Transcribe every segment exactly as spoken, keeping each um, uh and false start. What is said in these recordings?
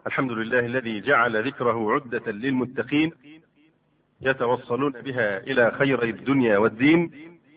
الحمد لله الذي جعل ذكره عدة للمتقين يتوصلون بها إلى خير الدنيا والدين،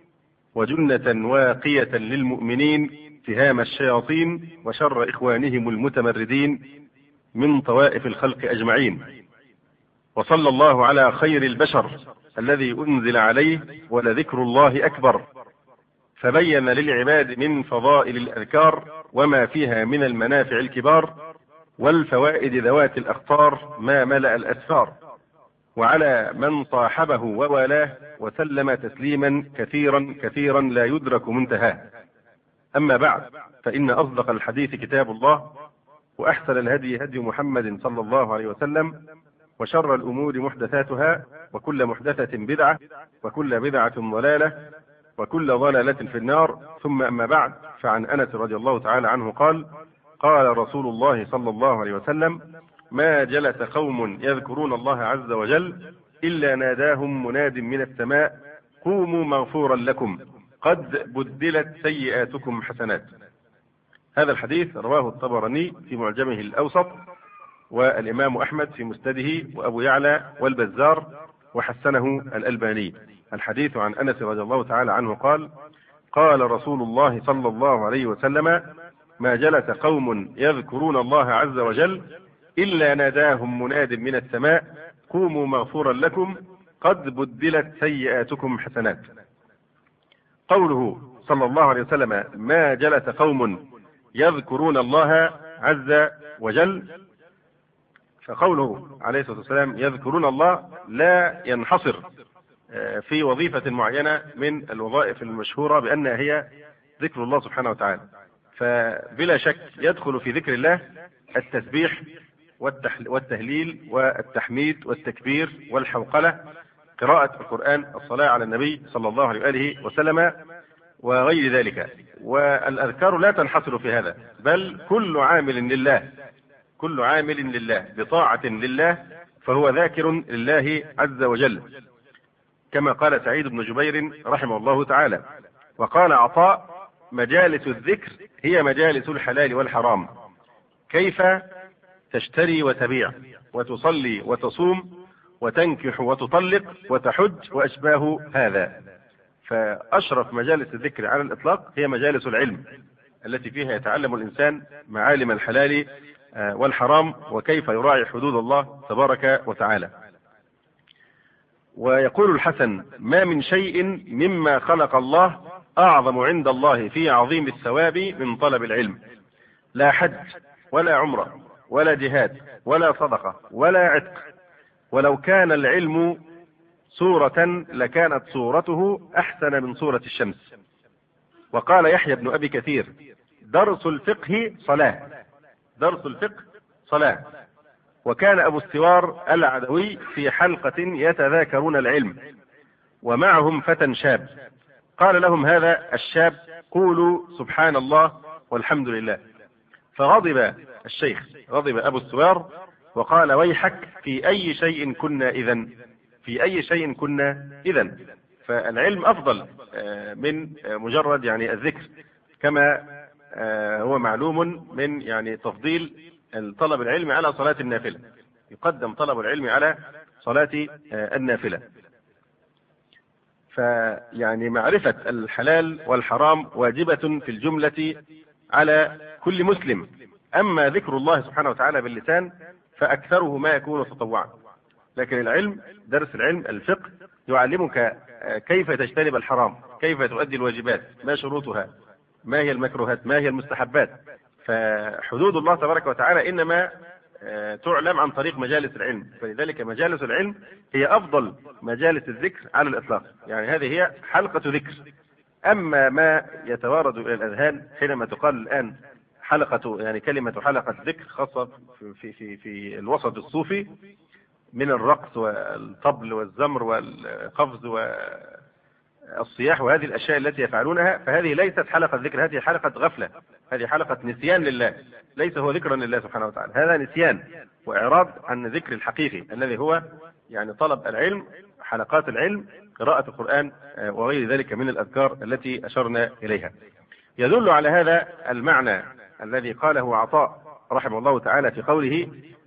وجنة واقية للمؤمنين اتهام الشياطين وشر إخوانهم المتمردين من طوائف الخلق أجمعين. وصلى الله على خير البشر الذي أنزل عليه ولذكر الله أكبر، فبين للعباد من فضائل الأذكار وما فيها من المنافع الكبار والفوائد ذوات الأخطار ما ملأ الأسفار، وعلى من صاحبه ووالاه وسلم تسليما كثيرا كثيرا لا يدرك منتهاه. أما بعد، فإن أصدق الحديث كتاب الله، وأحسن الهدي هدي محمد صلى الله عليه وسلم، وشر الأمور محدثاتها، وكل محدثة بدعة، وكل بدعة ضلالة، وكل ضلالة في النار. ثم أما بعد، فعن أنس رضي الله تعالى عنه قال: قال رسول الله صلى الله عليه وسلم: ما جلس قوم يذكرون الله عز وجل إلا ناداهم مناد من السماء: قوموا مغفورا لكم قد بدلت سيئاتكم حسنات. هذا الحديث رواه الطبراني في معجمه الأوسط، والإمام أحمد في مسنده، وأبو يعلى والبزار، وحسنه الألباني. الحديث عن أنس رضي الله تعالى عنه قال: قال رسول الله صلى الله عليه وسلم: ما جلس قوم يذكرون الله عز وجل إلا ناداهم مناد من السماء: قوموا مغفورا لكم قد بدلت سيئاتكم حسنات. قوله صلى الله عليه وسلم: ما جلس قوم يذكرون الله عز وجل، فقوله عليه الصلاة والسلام يذكرون الله لا ينحصر في وظيفة معينة من الوظائف المشهورة بأنها هي ذكر الله سبحانه وتعالى، فبلا شك يدخل في ذكر الله التسبيح والتهليل والتحميد والتكبير والحوقلة، قراءة القرآن، الصلاة على النبي صلى الله عليه وآله وسلم، وغير ذلك. والأذكار لا تنحصر في هذا، بل كل عامل لله كل عامل لله بطاعة لله فهو ذاكر لله عز وجل، كما قال سعيد بن جبير رحمه الله تعالى. وقال عطاء: مجالس الذكر هي مجالس الحلال والحرام، كيف تشتري وتبيع وتصلي وتصوم وتنكح وتطلق وتحج وأشباه هذا. فأشرف مجالس الذكر على الإطلاق هي مجالس العلم، التي فيها يتعلم الإنسان معالم الحلال والحرام، وكيف يراعي حدود الله تبارك وتعالى. ويقول الحسن: ما من شيء مما خلق الله أعظم عند الله في عظيم الثواب من طلب العلم، لا حج ولا عمرة ولا جهاد ولا صدقة ولا عتق، ولو كان العلم صورة لكانت صورته أحسن من صورة الشمس. وقال يحيى بن أبي كثير: درس الفقه صلاة درس الفقه صلاة. وكان أبو السوار العدوي في حلقة يتذاكرون العلم، ومعهم فتى شاب، قال لهم هذا الشاب: قولوا سبحان الله والحمد لله. فغضب الشيخ، غضب أبو السوار وقال: ويحك، في أي شيء كنا إذن في أي شيء كنا إذن فالعلم أفضل من مجرد يعني الذكر، كما هو معلوم من يعني تفضيل طلب العلم على صلاة النافلة، يقدم طلب العلم على صلاة النافلة. فيعني معرفة الحلال والحرام واجبة في الجملة على كل مسلم. أما ذكر الله سبحانه وتعالى باللسان فأكثره ما يكون تطوعا، لكن العلم، درس العلم الفقه، يعلمك كيف تجتنب الحرام، كيف تؤدي الواجبات، ما شروطها، ما هي المكروهات، ما هي المستحبات. فحدود الله تبارك وتعالى إنما تعلم عن طريق مجالس العلم، فلذلك مجالس العلم هي أفضل مجالس الذكر على الإطلاق، يعني هذه هي حلقة ذكر. أما ما يتوارد إلى الأذهان حينما تقال الآن حلقة، يعني كلمة حلقة ذكر خاصة في, في, في الوسط الصوفي من الرقص والطبل والزمر والقفز والصياح وهذه الأشياء التي يفعلونها، فهذه ليست حلقة ذكر، هذه حلقة غفلة، هذه حلقة نسيان لله، ليس هو ذكرا لله سبحانه وتعالى، هذا نسيان وإعراض عن الذكر الحقيقي الذي هو يعني طلب العلم، حلقات العلم، قراءة القرآن وغير ذلك من الأذكار التي أشرنا إليها. يدل على هذا المعنى الذي قاله عطاء رحمه الله تعالى في قوله: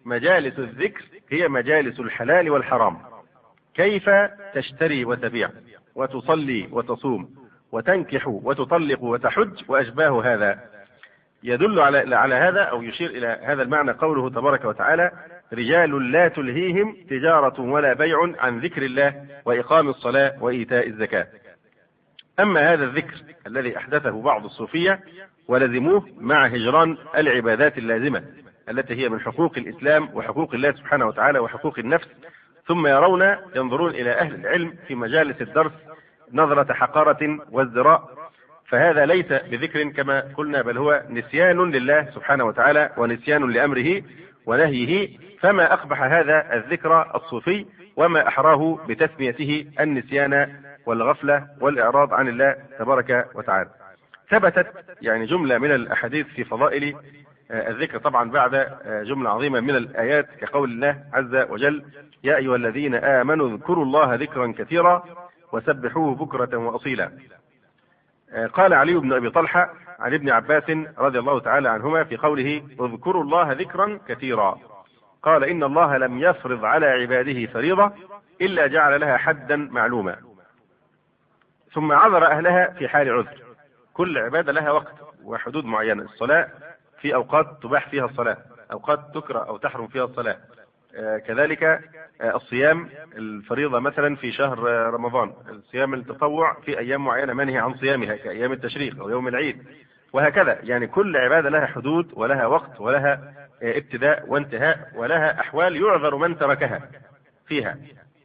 مجالس الذكر هي مجالس الحلال والحرام. كيف تشتري وتبيع وتصلي وتصوم وتنكح وتطلق وتحج وأشباه هذا. يدل على على هذا أو يشير إلى هذا المعنى قوله تبارك وتعالى: رجال لا تلهيهم تجارة ولا بيع عن ذكر الله وإقام الصلاة وإيتاء الزكاة. أما هذا الذكر الذي أحدثه بعض الصوفية ولزموه مع هجران العبادات اللازمة التي هي من حقوق الإسلام وحقوق الله سبحانه وتعالى وحقوق النفس، ثم يرون ينظرون إلى أهل العلم في مجالس الدرس نظرة حقارة وازدراء، فهذا ليس بذكر كما قلنا، بل هو نسيان لله سبحانه وتعالى ونسيان لأمره ونهيه. فما أقبح هذا الذكر الصوفي وما أحراه بتسميته النسيان والغفلة والإعراض عن الله تبارك وتعالى. ثبتت يعني جملة من الأحاديث في فضائل الذكر طبعا بعد جملة عظيمة من الآيات كقول الله عز وجل: يا أيها الذين آمنوا اذكروا الله ذكرا كثيرا وسبحوه بكرة وأصيلا. قال علي بن أبي طلحة عن ابن عباس رضي الله تعالى عنهما في قوله: اذكروا الله ذكرا كثيرا، قال: إن الله لم يفرض على عباده فريضة إلا جعل لها حدا معلوما، ثم عذر أهلها في حال عذر. كل عبادة لها وقت وحدود معينة. الصلاة في أوقات تباح فيها الصلاة، أوقات تكره أو تحرم فيها الصلاة. آه كذلك آه الصيام الفريضة مثلا في شهر آه رمضان، الصيام التطوع في أيام معينة منهي عن صيامها كأيام التشريق أو يوم العيد، وهكذا. يعني كل عبادة لها حدود ولها وقت ولها آه ابتداء وانتهاء ولها أحوال يعذر من تركها فيها.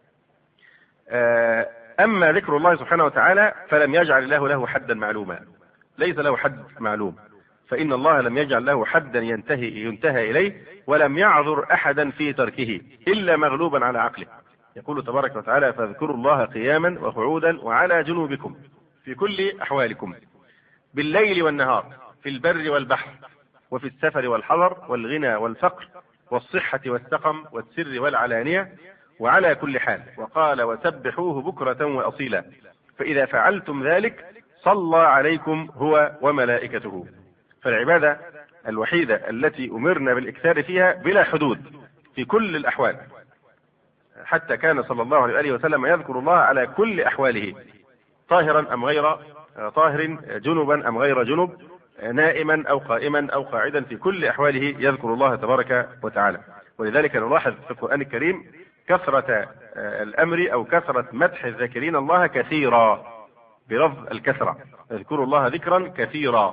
آه أما ذكر الله سبحانه وتعالى فلم يجعل الله له حدا معلوما، ليس له حد معلوم، فإن الله لم يجعل له حدا ينتهي ينتهى إليه، ولم يعذر أحدا في تركه إلا مغلوبا على عقله. يقول تبارك وتعالى: فاذكروا الله قياما وقعودا وعلى جنوبكم في كل أحوالكم بالليل والنهار في البر والبحر وفي السفر والحضر والغنى والفقر والصحة والسقم والسر والعلانية وعلى كل حال. وقال: وسبحوه بكرة وأصيلا، فإذا فعلتم ذلك صلى عليكم هو وملائكته. فالعبادة الوحيدة التي أمرنا بالإكثار فيها بلا حدود في كل الأحوال، حتى كان صلى الله عليه وسلم يذكر الله على كل أحواله، طاهرا أم غير طاهر، جنبا أم غير جنب، نائما أو قائما أو قاعدا، في كل أحواله يذكر الله تبارك وتعالى. ولذلك نلاحظ في القرآن الكريم كثرة الأمر أو كثرة مدح الذاكرين الله كثيرا بلفظ الكثرة: اذكروا الله ذكرا كثيرا.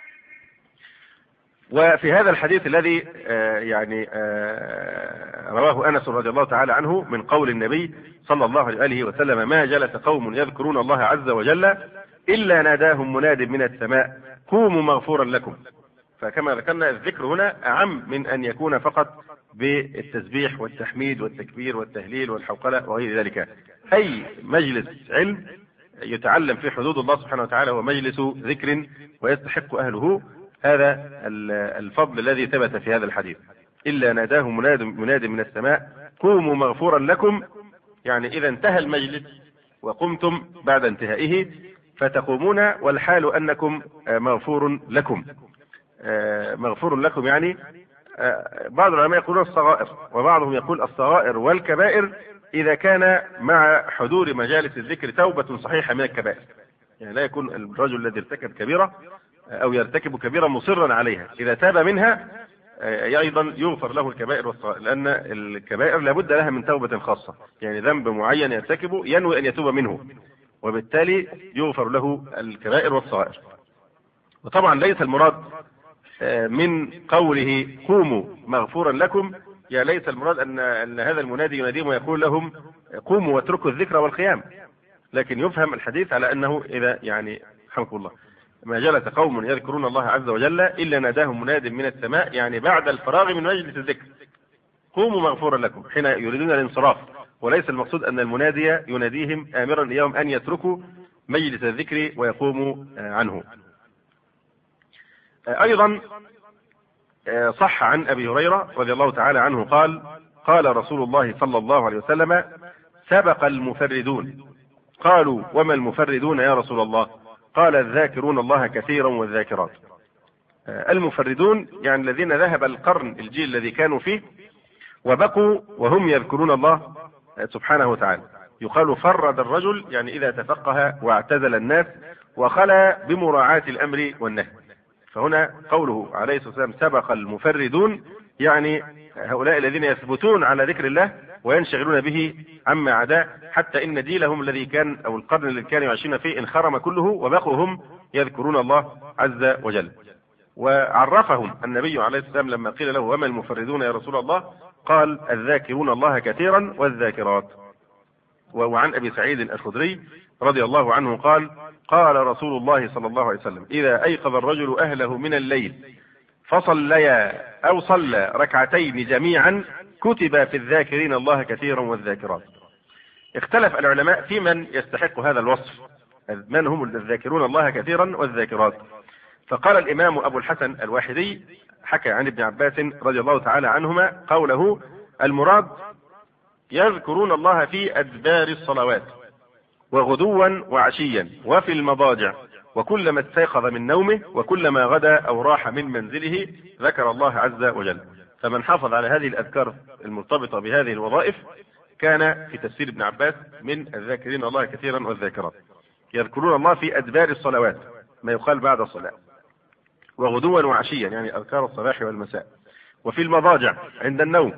وفي هذا الحديث الذي يعني رواه أنس رضي الله تعالى عنه من قول النبي صلى الله عليه وسلم: ما جلس قوم يذكرون الله عز وجل إلا ناداهم مناد من السماء قوموا مغفورا لكم. فكما ذكرنا الذكر هنا أعم من أن يكون فقط بالتسبيح والتحميد والتكبير والتهليل والحوقلة وغير ذلك. أي مجلس علم يتعلم في حدود الله سبحانه وتعالى هو مجلس ذكر ويستحق أهله هذا الفضل الذي ثبت في هذا الحديث: إلا ناداه مناد مناد من السماء قوموا مغفورا لكم. يعني إذا انتهى المجلس وقمتم بعد انتهائه فتقومون والحال أنكم مغفور لكم. مغفور لكم يعني بعض العلماء يقولون الصغائر، وبعضهم يقول الصغائر والكبائر إذا كان مع حضور مجالس الذكر توبة صحيحة من الكبائر. يعني لا يكون الرجل الذي ارتكب كبيرة أو يرتكب كبيرة مصرا عليها، إذا تاب منها أيضا يغفر له الكبائر والصغائر، لأن الكبائر لابد لها من توبة خاصة، يعني ذنب معين يرتكبه ينوي أن يتوب منه، وبالتالي يغفر له الكبائر والصغائر. وطبعا ليس المراد من قوله قوموا مغفورا لكم، يعني ليس المراد أن, أن هذا المنادي يناديهم ويقول لهم قوموا واتركوا الذكر والقيام، لكن يفهم الحديث على أنه إذا يعني حمكم الله ما جلس قوم يذكرون الله عز وجل إلا ناداهم مناد من السماء، يعني بعد الفراغ من مجلس الذكر قوموا مغفورا لكم حين يريدون الانصراف. وليس المقصود أن المنادي يناديهم آمرا إياهم أن يتركوا مجلس الذكر ويقوموا عنه. أيضا صح عن أبي هريرة رضي الله تعالى عنه قال: قال رسول الله صلى الله عليه وسلم: سبق المفردون. قالوا: وما المفردون يا رسول الله؟ قال: الذاكرون الله كثيرا والذاكرات. المفردون يعني الذين ذهب القرن الجيل الذي كانوا فيه وبقوا وهم يذكرون الله سبحانه وتعالى. يقال فرد الرجل يعني إذا تفقه واعتزل الناس وخلى بمراعاة الأمر والنهي. فهنا قوله عليه الصلاة والسلام سبق المفردون، يعني هؤلاء الذين يثبتون على ذكر الله وينشغلون به عما عداه، حتى إن جيلهم الذي كان أو القرن الذي كانوا يعيشون فيه انخرم كله وبقوا هم يذكرون الله عز وجل. وعرفهم النبي عليه الصلاة والسلام لما قيل له وما المفردون يا رسول الله؟ قال الذاكرون الله كثيرا والذاكرات. وعن أبي سعيد الخدري رضي الله عنه قال قال رسول الله صلى الله عليه وسلم إذا أيقظ الرجل أهله من الليل فصليا أو صلى ركعتين جميعا كتب في الذاكرين الله كثيرا والذاكرات. اختلف العلماء في من يستحق هذا الوصف، من هم الذاكرون الله كثيرا والذاكرات. فقال الإمام أبو الحسن الواحدي حكى عن ابن عباس رضي الله تعالى عنهما قوله المراد يذكرون الله في أدبار الصلوات وغدوا وعشيا وفي المضاجع وكلما استيقظ من نومه وكلما غدا أو راح من منزله ذكر الله عز وجل. فمن حافظ على هذه الأذكار المرتبطة بهذه الوظائف كان في تفسير ابن عباس من الذاكرين الله كثيرا والذاكرات. يذكرون الله في أدبار الصلوات ما يقال بعد الصلاة، وغدوا وعشيا يعني أذكار الصباح والمساء، وفي المضاجع عند النوم،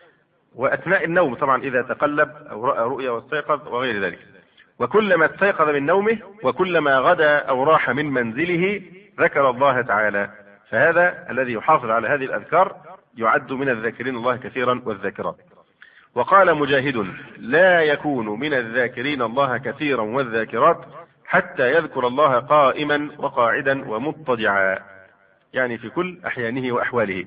وأثناء النوم طبعا إذا تقلب أو رأى رؤيا واستيقظ وغير ذلك، وكلما استيقظ من نومه وكلما غدا أو راح من منزله ذكر الله تعالى. فهذا الذي يحافظ على هذه الأذكار يعد من الذاكرين الله كثيرا والذاكرات. وقال مجاهد لا يكون من الذاكرين الله كثيرا والذاكرات حتى يذكر الله قائما وقاعدا ومضطجعا، يعني في كل أحيانه وأحواله.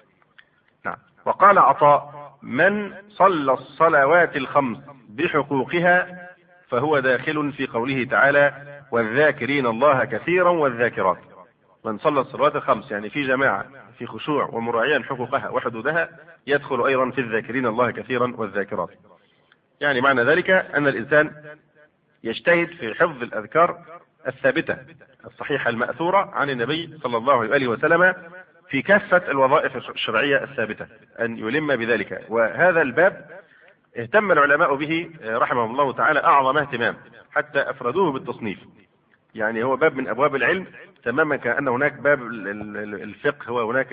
نعم. وقال عطاء من صلى الصلوات الخمس بحقوقها فهو داخل في قوله تعالى والذاكرين الله كثيرا والذاكرات. من صلى الصلوات الخمس يعني في جماعة في خشوع ومراعيا حقوقها وحدودها يدخل أيضا في الذاكرين الله كثيرا والذاكرات. يعني معنى ذلك أن الإنسان يجتهد في حفظ الأذكار الثابتة الصحيحة المأثورة عن النبي صلى الله عليه وسلم في كافة الوظائف الشرعية الثابتة، أن يلم بذلك. وهذا الباب اهتم العلماء به رحمهم الله تعالى أعظم اهتمام حتى أفردوه بالتصنيف. يعني هو باب من أبواب العلم تماما كأن هناك باب الفقه وهناك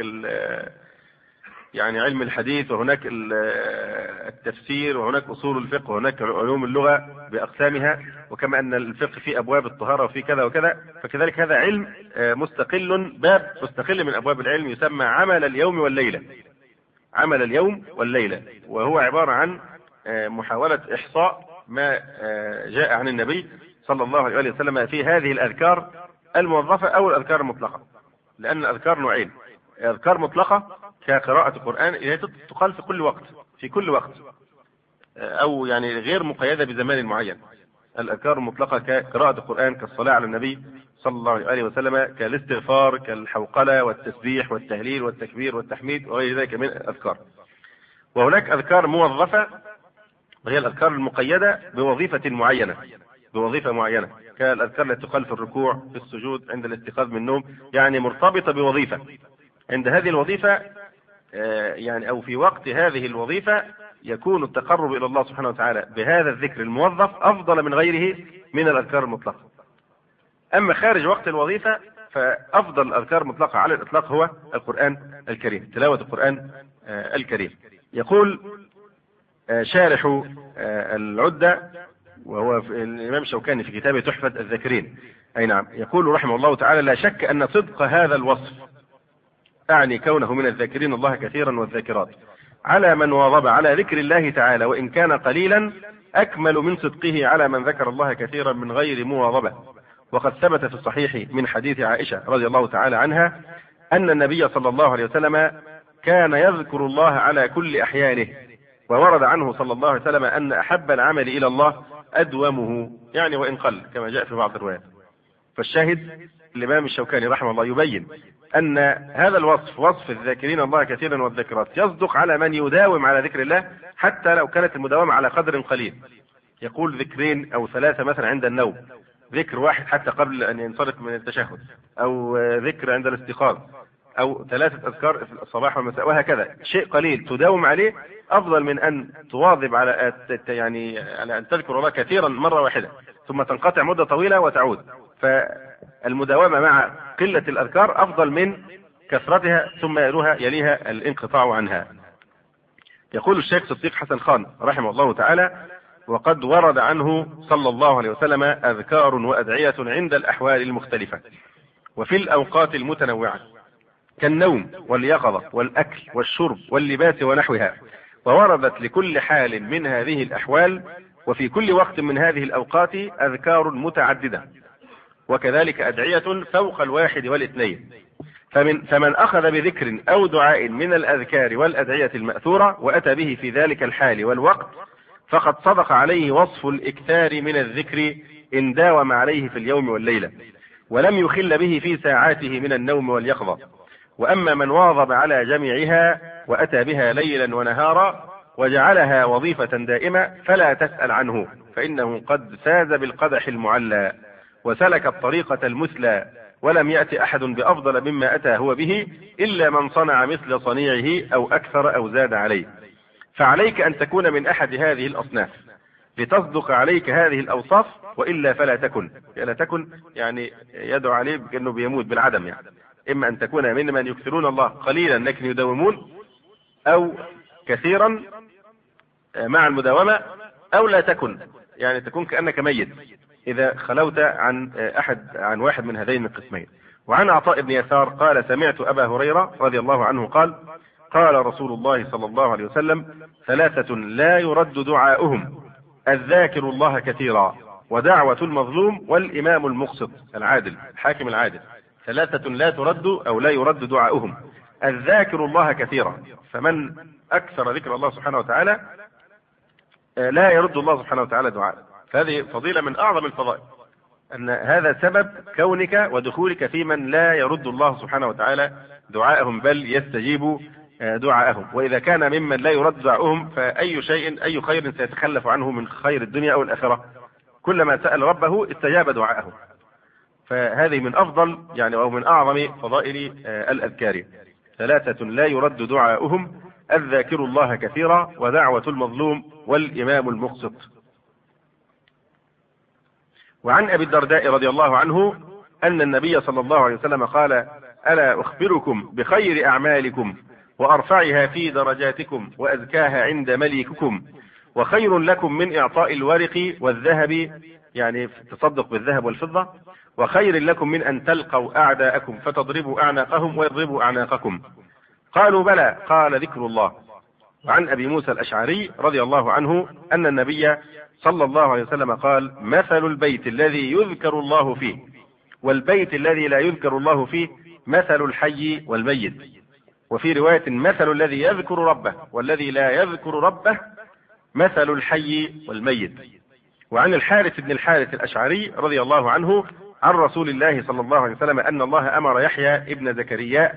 يعني علم الحديث وهناك التفسير وهناك أصول الفقه وهناك علوم اللغة بأقسامها، وكما أن الفقه في أبواب الطهارة وفي كذا وكذا، فكذلك هذا علم مستقل، باب مستقل من أبواب العلم يسمى عمل اليوم والليلة. عمل اليوم والليلة، وهو عبارة عن محاولة إحصاء ما جاء عن النبي صلى الله عليه وسلم في هذه الأذكار الموظفة أو الأذكار المطلقة. لأن الأذكار نوعين، أذكار مطلقة كقراءة القرآن اللي تقال في كل وقت في كل وقت أو يعني غير مقيدة بزمان معين. الأذكار المطلقة كقراءة القرآن، كالصلاة على النبي صلى الله عليه وسلم، كالاستغفار، كالحوقلة والتسبيح والتهليل والتكبير والتحميد وغير ذلك من الأذكار. وهناك أذكار موظفة وهي الأذكار المقيدة بوظيفة معينة بوظيفة معينة كالأذكار التي تقال في الركوع، في السجود، عند الاستيقاظ من النوم، يعني مرتبطة بوظيفة. عند هذه الوظيفة يعني أو في وقت هذه الوظيفة يكون التقرب إلى الله سبحانه وتعالى بهذا الذكر الموظف أفضل من غيره من الأذكار المطلقة. أما خارج وقت الوظيفة فأفضل الأذكار المطلقة على الإطلاق هو القرآن الكريم، تلاوة القرآن الكريم. يقول شارح العدة وهو الإمام الشوكاني في كتابه تحفة الذاكرين، أي نعم، يقول رحمه الله تعالى لا شك أن صدق هذا الوصف، أعني كونه من الذاكرين الله كثيرا والذاكرات، على من واظب على ذكر الله تعالى وإن كان قليلا أكمل من صدقه على من ذكر الله كثيرا من غير مواظبة. وقد ثبت في الصحيح من حديث عائشة رضي الله تعالى عنها أن النبي صلى الله عليه وسلم كان يذكر الله على كل أحيانه، وورد عنه صلى الله عليه وسلم أن أحب العمل إلى الله أدومه، يعني وإن قل، كما جاء في بعض الروايات. فالشاهد الإمام الشوكاني رحمه الله يبين أن هذا الوصف، وصف الذاكرين الله كثيرا والذاكرات، يصدق على من يداوم على ذكر الله حتى لو كانت المداومة على قدر قليل. يقول ذكرين أو ثلاثة مثلا عند النوم، ذكر واحد حتى قبل أن ينصرف من التشهد، أو ذكر عند الاستيقاظ، أو ثلاثة أذكار في الصباح والمساء، وهكذا شيء قليل تداوم عليه أفضل من أن تواظب على يعني على أن تذكر الله كثيرا مرة واحدة ثم تنقطع مدة طويلة وتعود. فالمداومة مع قلة الأذكار أفضل من كثرتها ثم يليها يليها الانقطاع عنها. يقول الشيخ صديق حسن خان رحمه الله تعالى: وقد ورد عنه صلى الله عليه وسلم أذكار وأدعية عند الأحوال المختلفة وفي الأوقات المتنوعة كالنوم واليقظة والأكل والشرب واللباس ونحوها، ووردت لكل حال من هذه الأحوال وفي كل وقت من هذه الأوقات أذكار متعددة، وكذلك أدعية فوق الواحد والاثنين. فمن, فمن أخذ بذكر أو دعاء من الأذكار والأدعية المأثورة وأتى به في ذلك الحال والوقت فقد صدق عليه وصف الإكثار من الذكر إن داوم عليه في اليوم والليلة ولم يخل به في ساعاته من النوم واليقظة. وأما من واظب على جميعها وأتى بها ليلا ونهارا وجعلها وظيفة دائمة فلا تسأل عنه، فإنه قد فاز بالقدح المعلى وسلك الطريقة المثلى، ولم يأتي أحد بأفضل مما أتى هو به إلا من صنع مثل صنيعه أو أكثر أو زاد عليه. فعليك أن تكون من أحد هذه الأصناف لتصدق عليك هذه الأوصاف، وإلا فلا تكن. لا تكن يعني يدعو عليه بأنه بيموت بالعدم، يعني إما أن تكون من من يكثرون الله قليلا لكن يداومون، أو كثيرا مع المداومة، أو لا تكن يعني تكون كأنك ميت إذا خلوت عن أحد عن واحد من هذين القسمين. وعن عطاء بن يسار قال: سمعت أبا هريرة رضي الله عنه قال: قال رسول الله صلى الله عليه وسلم: ثلاثة لا يرد دعاؤهم: الذاكر الله كثيرا، ودعوة المظلوم، والإمام المقسط العادل الحاكم العادل. ثلاثة لا ترد أو لا يرد دعاؤهم: الذاكر الله كثيرا، فمن أكثر ذكر الله سبحانه وتعالى لا يرد الله سبحانه وتعالى دعاء. فهذه فضيلة من أعظم الفضائل، أن هذا سبب كونك ودخولك في من لا يرد الله سبحانه وتعالى دعاءهم بل يستجيب دعاءهم. وإذا كان ممن لا يرد دعاءهم فأي شيء أي خير سيتخلف عنه من خير الدنيا أو الآخرة؟ كلما سأل ربه استجاب دعاءه. فهذه من أفضل يعني أو من أعظم فضائل الأذكار: ثلاثة لا يرد دعاؤهم: الذاكر الله كثيرا، ودعوة المظلوم، والإمام المقسط. وعن أبي الدرداء رضي الله عنه أن النبي صلى الله عليه وسلم قال: ألا أخبركم بخير أعمالكم وأرفعها في درجاتكم وأزكاها عند مليككم، وخير لكم من إعطاء الورق والذهب، يعني تصدق بالذهب والفضة، وخير لكم من أن تلقوا أعداءكم فتضربوا أعناقهم ويضربوا أعناقكم. قالوا: بلى. قال: ذكر الله. وعن أبي موسى الأشعري رضي الله عنه أن النبي صلى الله عليه وسلم قال: مثل البيت الذي يذكر الله فيه والبيت الذي لا يذكر الله فيه مثل الحي والميت. وفي رواية: مثل الذي يذكر ربه والذي لا يذكر ربه مثل الحي والميت. وعن الحارث بن الحارث الأشعري رضي الله عنه عن رسول الله صلى الله عليه وسلم أن الله أمر يحيى ابن زكريا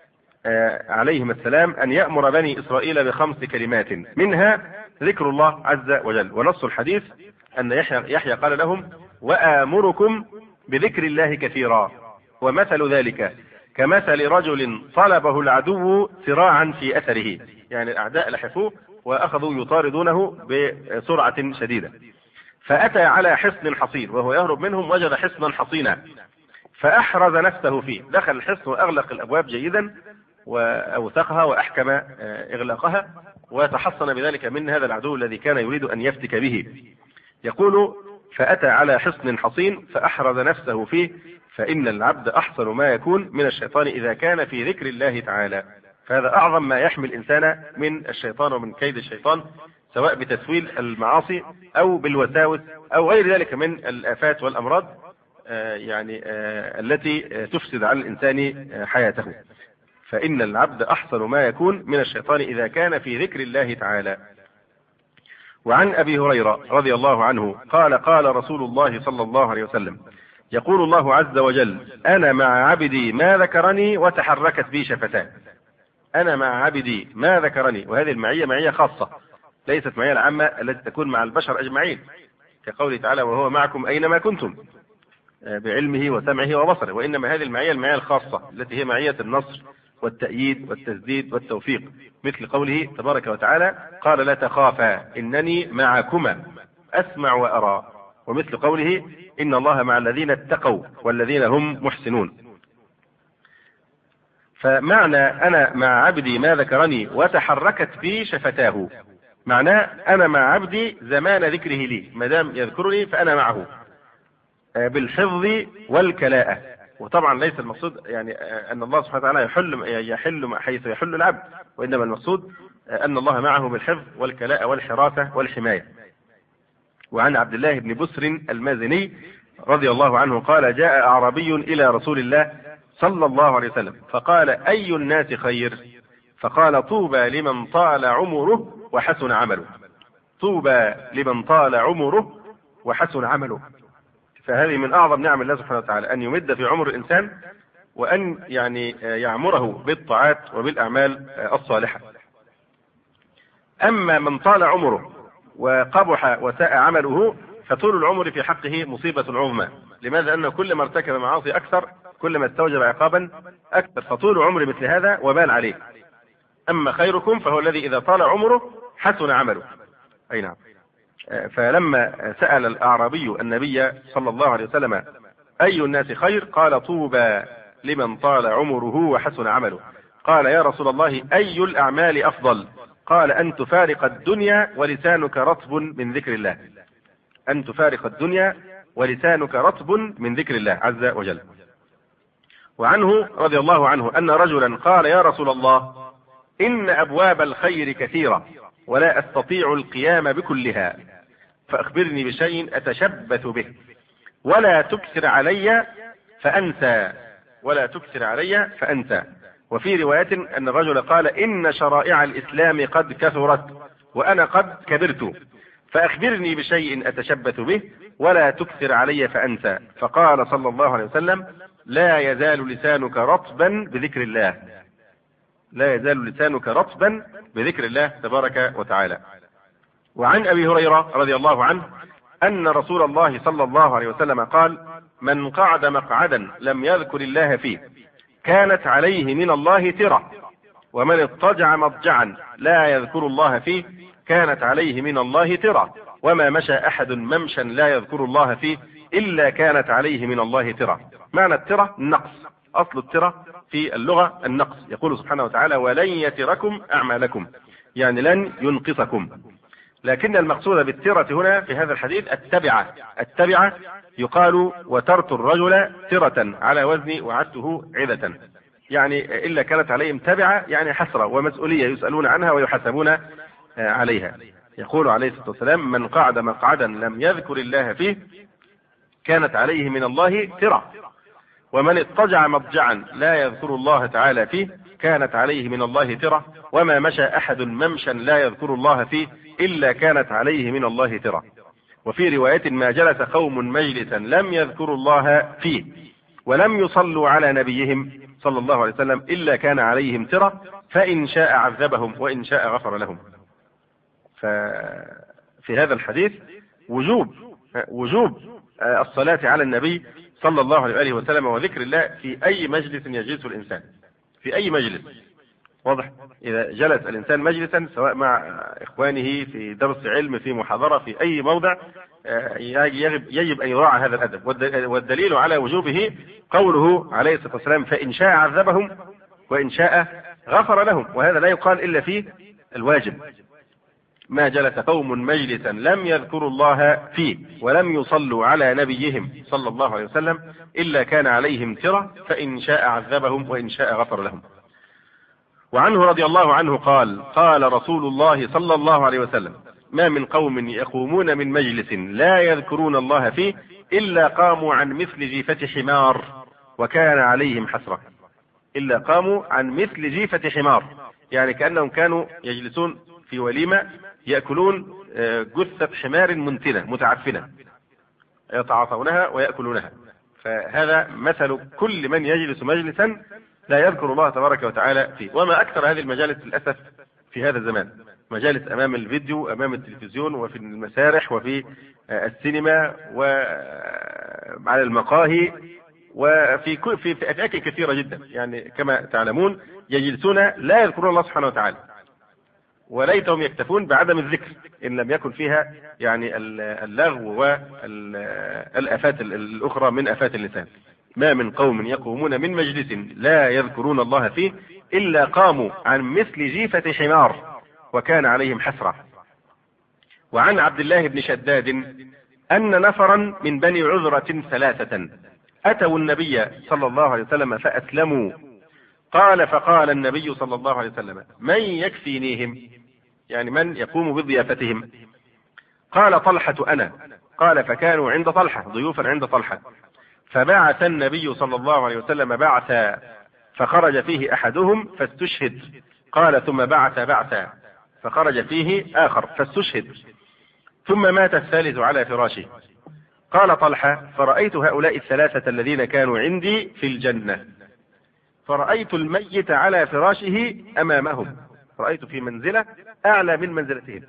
عليهما السلام أن يأمر بني إسرائيل بخمس كلمات منها ذكر الله عز وجل. ونص الحديث أن يحيى, يحيى قال لهم: وآمركم بذكر الله كثيرا، ومثل ذلك كمثل رجل طلبه العدو سراعا في أثره، يعني الأعداء لحفوه وأخذوا يطاردونه بسرعة شديدة، فأتى على حصن حصين وهو يهرب منهم وجد حصنا حصينا فأحرز نفسه فيه، دخل الحصن وأغلق الأبواب جيدا وأوثقها وأحكم إغلاقها وتحصن بذلك من هذا العدو الذي كان يريد أن يفتك به. يقول: فأتى على حصن حصين فأحرز نفسه فيه، فإن العبد أحسن ما يكون من الشيطان إذا كان في ذكر الله تعالى. فهذا أعظم ما يحمي الإنسان من الشيطان ومن كيد الشيطان، سواء بتسويل المعاصي أو بالوساوس أو غير ذلك من الآفات والأمراض يعني التي تفسد على الإنسان حياته. فإن العبد أحسن ما يكون من الشيطان إذا كان في ذكر الله تعالى. وعن أبي هريرة رضي الله عنه قال: قال رسول الله صلى الله عليه وسلم: يقول الله عز وجل: أنا مع عبدي ما ذكرني وتحركت بي شفتاه. أنا مع عبدي ما ذكرني، وهذه المعية معية خاصة ليست معية العامة التي تكون مع البشر أجمعين، كقوله تعالى: وهو معكم أينما كنتم، بعلمه وسمعه وبصره. وإنما هذه المعية المعية الخاصة التي هي معية النصر والتأييد والتسديد والتوفيق، مثل قوله تبارك وتعالى قال لا تخافا إنني معكما أسمع وأرى، ومثل قوله إن الله مع الذين اتقوا والذين هم محسنون. فمعنى أنا مع عبدي ما ذكرني وتحركت بي شفتاه، معناه أنا مع عبدي زمان ذكره لي، ما دام يذكرني فأنا معه بالحفظ والكلاءة. وطبعا ليس المقصود يعني أن الله سبحانه وتعالى يحل يحل حيث يحل العبد، وإنما المقصود أن الله معه بالحفظ والكلاءة والحراسة والحماية. وعن عبد الله بن بسر المازني رضي الله عنه قال جاء أعرابي إلى رسول الله صلى الله عليه وسلم فقال أي الناس خير؟ فقال طوبى لمن طال عمره وحسن عمله. طوبى لمن طال عمره وحسن عمله. فهذه من أعظم نعم الله سبحانه وتعالى، أن يمد في عمر الإنسان وأن يعني يعمره بالطاعات وبالأعمال الصالحة. أما من طال عمره وقبح وساء عمله فطول العمر في حقه مصيبة عظمى. لماذا؟ أنه كل ما ارتكب معاصي أكثر كل ما استوجب عقابا أكثر، فطول عمر مثل هذا وبال عليه. أما خيركم فهو الذي إذا طال عمره حسن عمله. أي نعم. فلما سأل الأعرابي النبي صلى الله عليه وسلم أي الناس خير؟ قال طوبى لمن طال عمره وحسن عمله. قال يا رسول الله أي الأعمال أفضل؟ قال أن تفارق الدنيا ولسانك رطب من ذكر الله. أن تفارق الدنيا ولسانك رطب من ذكر الله عز وجل. وعنه رضي الله عنه أن رجلا قال يا رسول الله إن أبواب الخير كثيرة ولا أستطيع القيام بكلها، فأخبرني بشيء أتشبث به ولا تكثر علي فأنسى ولا تكثر علي فأنسى. وفي رواية أن الرجل قال إن شرائع الإسلام قد كثرت وأنا قد كبرت، فأخبرني بشيء أتشبث به ولا تكثر علي فأنسى. فقال صلى الله عليه وسلم لا يزال لسانك رطبا بذكر الله. لا يزال لسانك رطبا بذكر الله تبارك وتعالى. وعن أبي هريرة رضي الله عنه أن رسول الله صلى الله عليه وسلم قال من قعد مقعدا لم يذكر الله فيه كانت عليه من الله ترة، ومن اضطجع مضجعا لا يذكر الله فيه كانت عليه من الله ترة، وما مشى أحد ممشا لا يذكر الله فيه إلا كانت عليه من الله ترة. معنى الترة النقص، أصل الترة في اللغة النقص. يقول سبحانه وتعالى ولن يتركم أعمالكم، يعني لن ينقصكم. لكن المقصود بالترة هنا في هذا الحديث التبعة. التبعة يقال وترت الرجل ترة على وزن وعدته عدة، يعني إلا كانت عليهم تبعة يعني حسرة ومسؤولية يسألون عنها ويحاسبون عليها. يقول عليه الصلاة والسلام من قعد مقعدا لم يذكر الله فيه كانت عليه من الله ترة، ومن اضطجع مضجعا لا يذكر الله تعالى فيه كانت عليه من الله ترة، وما مشى أحد ممشا لا يذكر الله فيه إلا كانت عليه من الله ترة. وفي رواية ما جلس قوم مجلسا لم يذكروا الله فيه ولم يصلوا على نبيهم صلى الله عليه وسلم إلا كان عليهم ترة، فإن شاء عذبهم وإن شاء غفر لهم. ففي هذا الحديث وجوب وجوب الصلاة على النبي صلى الله عليه وسلم وذكر الله في أي مجلس يجلسه الإنسان، في أي مجلس. واضح؟ إذا جلس الإنسان مجلسا سواء مع إخوانه في درس علم في محاضرة في أي موضع يجب, يجب أن يراعى هذا الأدب. والدليل على وجوبه قوله عليه الصلاة والسلام فإن شاء عذبهم وإن شاء غفر لهم، وهذا لا يقال إلا في الواجب. ما جلس قوم مجلسا لم يذكروا الله فيه ولم يصلوا على نبيهم صلى الله عليه وسلم إلا كان عليهم ترة، فإن شاء عذبهم وإن شاء غفر لهم. وعنه رضي الله عنه قال قال رسول الله صلى الله عليه وسلم ما من قوم يقومون من مجلس لا يذكرون الله فيه إلا قاموا عن مثل جيفة حمار وكان عليهم حسرة. إلا قاموا عن مثل جيفة حمار، يعني كأنهم كانوا يجلسون في وليمة يأكلون جثة حمار منتنة متعفنة يتعاطونها ويأكلونها. فهذا مثل كل من يجلس مجلسا لا يذكر الله تبارك وتعالى فيه. وما أكثر هذه المجالس للأسف في هذا الزمان، مجالس أمام الفيديو أمام التلفزيون وفي المسارح وفي السينما وعلى المقاهي وفي في في أماكن كثيرة جدا يعني كما تعلمون يجلسون لا يذكرون الله سبحانه وتعالى، وليتهم يكتفون بعدم الذكر إن لم يكن فيها يعني اللغو والآفات الأخرى من آفات اللسان. ما من قوم يقومون من مجلس لا يذكرون الله فيه إلا قاموا عن مثل جيفة حمار وكان عليهم حسرة. وعن عبد الله بن شداد أن نفرا من بني عذرة ثلاثة أتوا النبي صلى الله عليه وسلم فأسلموا. قال فقال النبي صلى الله عليه وسلم من يكفينيهم، يعني من يقوم بضيافتهم؟ قال طلحة أنا. قال فكانوا عند طلحة ضيوفا عند طلحة، فبعث النبي صلى الله عليه وسلم بعثا فخرج فيه أحدهم فاستشهد. قال ثم بعث بعثا فخرج فيه آخر فاستشهد، ثم مات الثالث على فراشه. قال طلحة فرأيت هؤلاء الثلاثة الذين كانوا عندي في الجنة، فرأيت الميت على فراشه أمامهم، رأيت في منزلة أعلى من منزلتهم،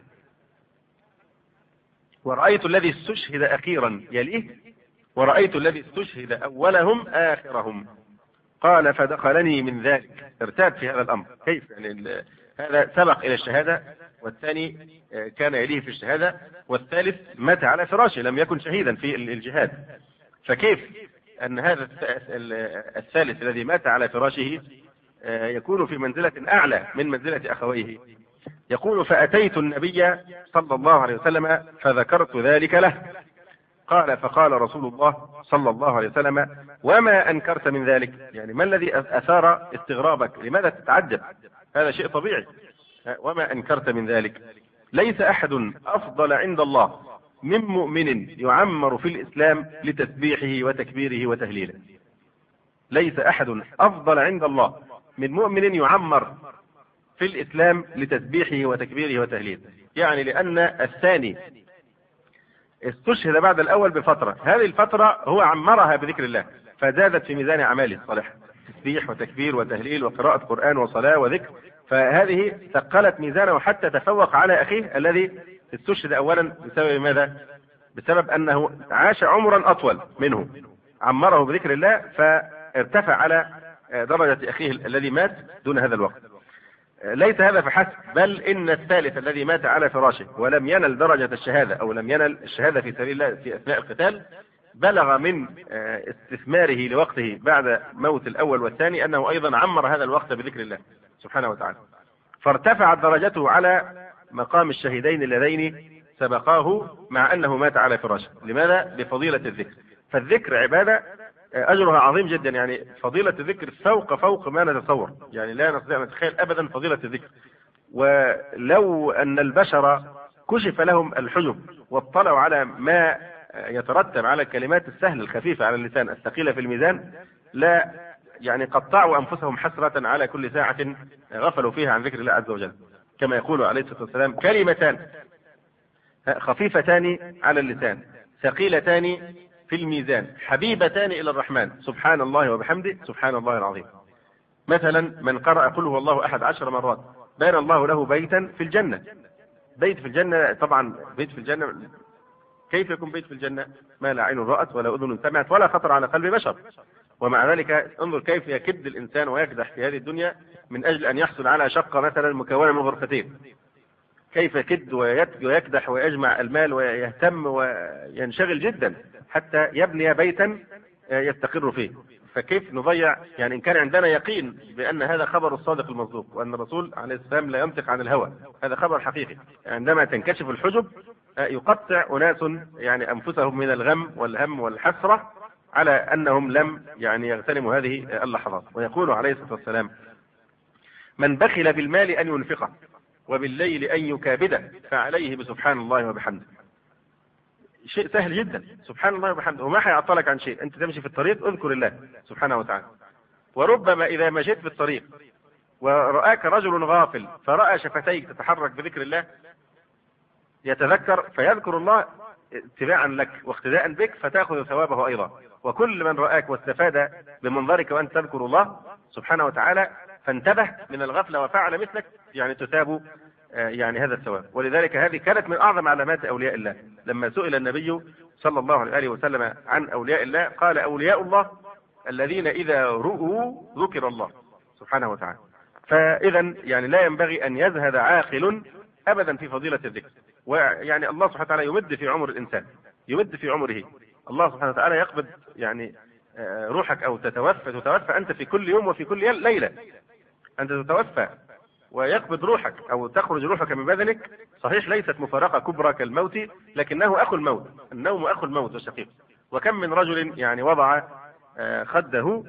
ورأيت الذي استشهد أخيرا يليه، ورأيت الذي استشهد أولهم آخرهم. قال فدخلني من ذلك، ارتاب في هذا الأمر، كيف يعني هذا سبق إلى الشهادة والثاني كان يليه في الشهادة والثالث مات على فراشه لم يكن شهيدا في الجهاد، فكيف أن هذا الثالث الذي مات على فراشه يكون في منزلة أعلى من منزلة أخويه؟ يقول فأتيت النبي صلى الله عليه وسلم فذكرت ذلك له. قال فقال رسول الله صلى الله عليه وسلم وما أنكرت من ذلك؟ يعني ما الذي أثار استغرابك؟ لماذا تتعجب؟ هذا شيء طبيعي. وما أنكرت من ذلك؟ ليس أحد أفضل عند الله من مؤمن يعمر في الإسلام لتسبيحه وتكبيره وتهليله. ليس أحد أفضل عند الله من مؤمن يعمر في الإسلام لتسبيحه وتكبيره وتهليله، يعني لأن الثاني استشهد بعد الأول بفترة، هذه الفترة هو عمرها بذكر الله فزادت في ميزان أعماله الصالحة، تسبيح وتكبير وتهليل وقراءة قرآن وصلاة وذكر، فهذه ثقلت ميزانه حتى تفوق على أخيه الذي استشهد أولا بسبب ماذا؟ بسبب أنه عاش عمرا أطول منه، عمره بذكر الله فارتفع على درجة أخيه الذي مات دون هذا الوقت. ليس هذا فحسب، بل إن الثالث الذي مات على فراشه ولم ينل درجة الشهادة أو لم ينل الشهادة في سبيل الله في أثناء القتال بلغ من استثماره لوقته بعد موت الأول والثاني أنه أيضا عمر هذا الوقت بذكر الله سبحانه وتعالى، فارتفعت درجته على مقام الشهيدين اللذين سبقاه مع أنه مات على فراشه. لماذا؟ بفضيلة الذكر. فالذكر عبادة أجرها عظيم جدا، يعني فضيلة الذكر فوق فوق ما نتصور، يعني لا نستطيع أن نتخيل أبدا فضيلة الذكر. ولو أن البشر كشف لهم الحجب واطلعوا على ما يترتب على الكلمات السهلة الخفيفة على اللسان الثقيلة في الميزان لا يعني قطعوا أنفسهم حسرة على كل ساعة غفلوا فيها عن ذكر الله عز وجل، كما يقول عليه الصلاة والسلام كلمتان خفيفتان على اللسان ثقيلتان في الميزان حبيبتان إلى الرحمن سبحان الله وبحمده سبحان الله العظيم. مثلا من قرأ قل هو الله أحد عشر مرات بنى الله له بيتا في الجنة. بيت في الجنة، طبعا بيت في الجنة كيف يكون بيت في الجنة؟ ما لا عين رأت ولا أذن سمعت ولا خطر على قلب بشر، ومع ذلك انظر كيف يكد الإنسان ويكدح في هذه الدنيا من أجل أن يحصل على شقة مثلا مكونة من غرفتين، كيف يكد ويكدح ويجمع المال ويهتم وينشغل جدا حتى يبني بيتا يستقر فيه. فكيف نضيع؟ يعني إن كان عندنا يقين بأن هذا خبر الصادق المصدوق وأن الرسول عليه السلام لا ينطق عن الهوى، هذا خبر حقيقي، عندما تنكشف الحجب يقطع أناس يعني أنفسهم من الغم والهم والحسرة على أنهم لم يعني يغتنموا هذه اللحظات. ويقول عليه الصلاة والسلام من بخل بالمال أن ينفقه وبالليل أن يكابده فعليه بسبحان الله وبحمده. شيء سهل جدا، سبحان الله وبحمده، وما حيعطلك عن شيء. أنت تمشي في الطريق اذكر الله سبحانه وتعالى. وربما إذا مشيت في الطريق ورآك رجل غافل فرأى شفتيك تتحرك بذكر الله يتذكر فيذكر الله اتباعا لك واقتداء بك فتأخذ ثوابه أيضا. وكل من رآك واستفاد بمنظرك وأنت تذكر الله سبحانه وتعالى فانتبه من الغفلة وفعل مثلك يعني تثاب يعني هذا الثواب. ولذلك هذه كانت من أعظم علامات أولياء الله. لما سئل النبي صلى الله عليه وسلم عن أولياء الله قال أولياء الله الذين إذا رؤوا ذكر الله سبحانه وتعالى. فإذا يعني لا ينبغي أن يزهد عاقل أبدا في فضيلة الذكر. ويعني الله سبحانه وتعالى يمد في عمر الإنسان، يمد في عمره. الله سبحانه وتعالى يقبض يعني روحك أو تتوفى تتوفى أنت في كل يوم وفي كل ليلة، أنت تتوفى ويقبض روحك أو تخرج روحك من بدنك. صحيح ليست مفارقة كبرى كالموت، لكنه أخو الموت، النوم أخو الموت والشقيق. وكم من رجل يعني وضع خده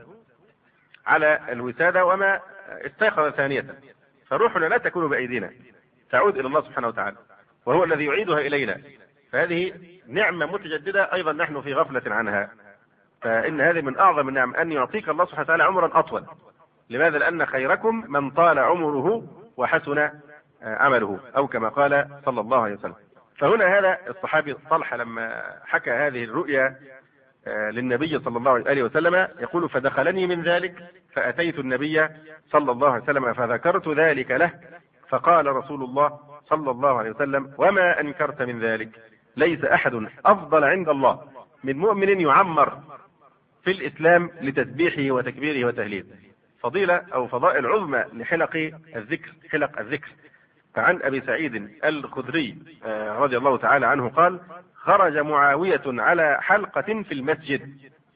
على الوسادة وما استيقظ ثانية، فروحنا لا تكون بأيدينا، تعود إلى الله سبحانه وتعالى، وهو الذي يعيدها إلينا. فهذه نعمة متجددة أيضا نحن في غفلة عنها. فإن هذه من أعظم النعم، أن يعطيك الله سبحانه وتعالى عمرا أطول. لماذا؟ لأن خيركم من طال عمره وحسن عمله، أو كما قال صلى الله عليه وسلم. فهنا هذا الصحابي طلحة لما حكى هذه الرؤيا للنبي صلى الله عليه وسلم يقول: فدخلني من ذلك فأتيت النبي صلى الله عليه وسلم فذكرت ذلك له، فقال رسول الله صلى الله عليه وسلم: وما أنكرت من ذلك؟ ليس أحد أفضل عند الله من مؤمن يعمر في الإسلام لتسبيحه وتكبيره وتهليله. فضيلة أو فضائل عظمى لحلق الذكر، حلق الذكر. فعن أبي سعيد الخدري رضي الله تعالى عنه قال: خرج معاوية على حلقة في المسجد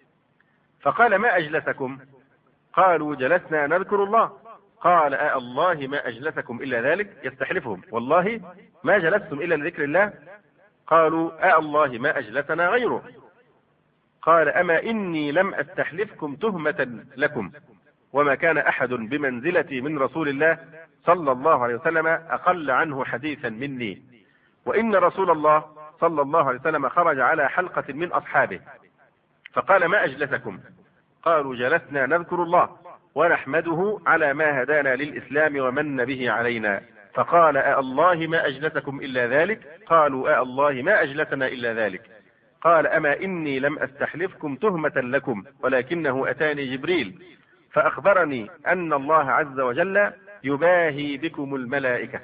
فقال: ما أجلسكم؟ قالوا: جلسنا نذكر الله. قال: آه الله ما أجلسكم إلا ذلك. يستحلفهم: والله ما جلستم إلا لذكر الله. قالوا: آه الله ما أجلسنا غيره. قال: أما إني لم أستحلفكم تهمة لكم، وما كان أحد بمنزلتي من رسول الله صلى الله عليه وسلم أقل عنه حديثا مني، وإن رسول الله صلى الله عليه وسلم خرج على حلقة من أصحابه فقال: ما أجلسكم؟ قالوا: جلسنا نذكر الله ونحمده على ما هدانا للإسلام ومن به علينا. فقال: آه الله ما أجلسكم إلا ذلك. قالوا: آه الله ما أجلسنا إلا ذلك. قال: أما إني لم أستحلفكم تهمة لكم، ولكنه أتاني جبريل فأخبرني أن الله عز وجل يباهي بكم الملائكة،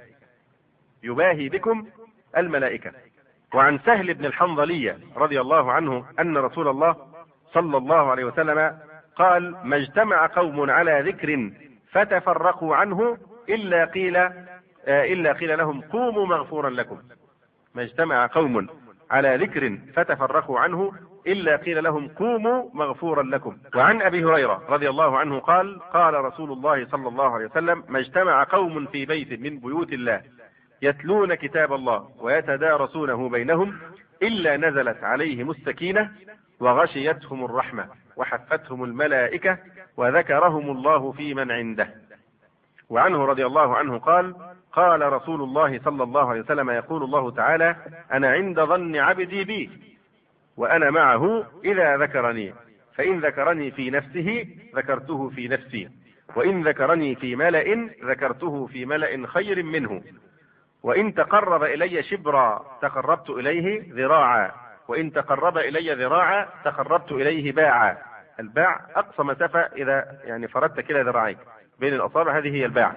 يباهي بكم الملائكة. وعن سهل بن الحنظلية رضي الله عنه أن رسول الله صلى الله عليه وسلم قال: ما اجتمع قوم على ذكر فتفرقوا عنه إلا قيل إلا قيل لهم قوموا مغفورا لكم. ما اجتمع قوم على ذكر فتفرقوا عنه إلا قيل لهم قوموا مغفورا لكم. وعن أبي هريرة رضي الله عنه قال: قال رسول الله صلى الله عليه وسلم: ما اجتمع قوم في بيت من بيوت الله يتلون كتاب الله ويتدارسونه بينهم إلا نزلت عليهم السكينة وغشيتهم الرحمة وحفتهم الملائكة وذكرهم الله في من عنده. وعنه رضي الله عنه قال: قال رسول الله صلى الله عليه وسلم: يقول الله تعالى: أنا عند ظن عبدي بي وأنا معه إذا ذكرني، فإن ذكرني في نفسه ذكرته في نفسي، وإن ذكرني في ملأ ذكرته في ملأ خير منه، وإن تقرب إلي شبرا تقربت إليه ذراعا، وإن تقرب إلي ذراعا تقربت إليه باعا. الباع أقصى مسافة إذا يعني فردت كلا ذراعيك بين الأصابع، هذه هي الباع.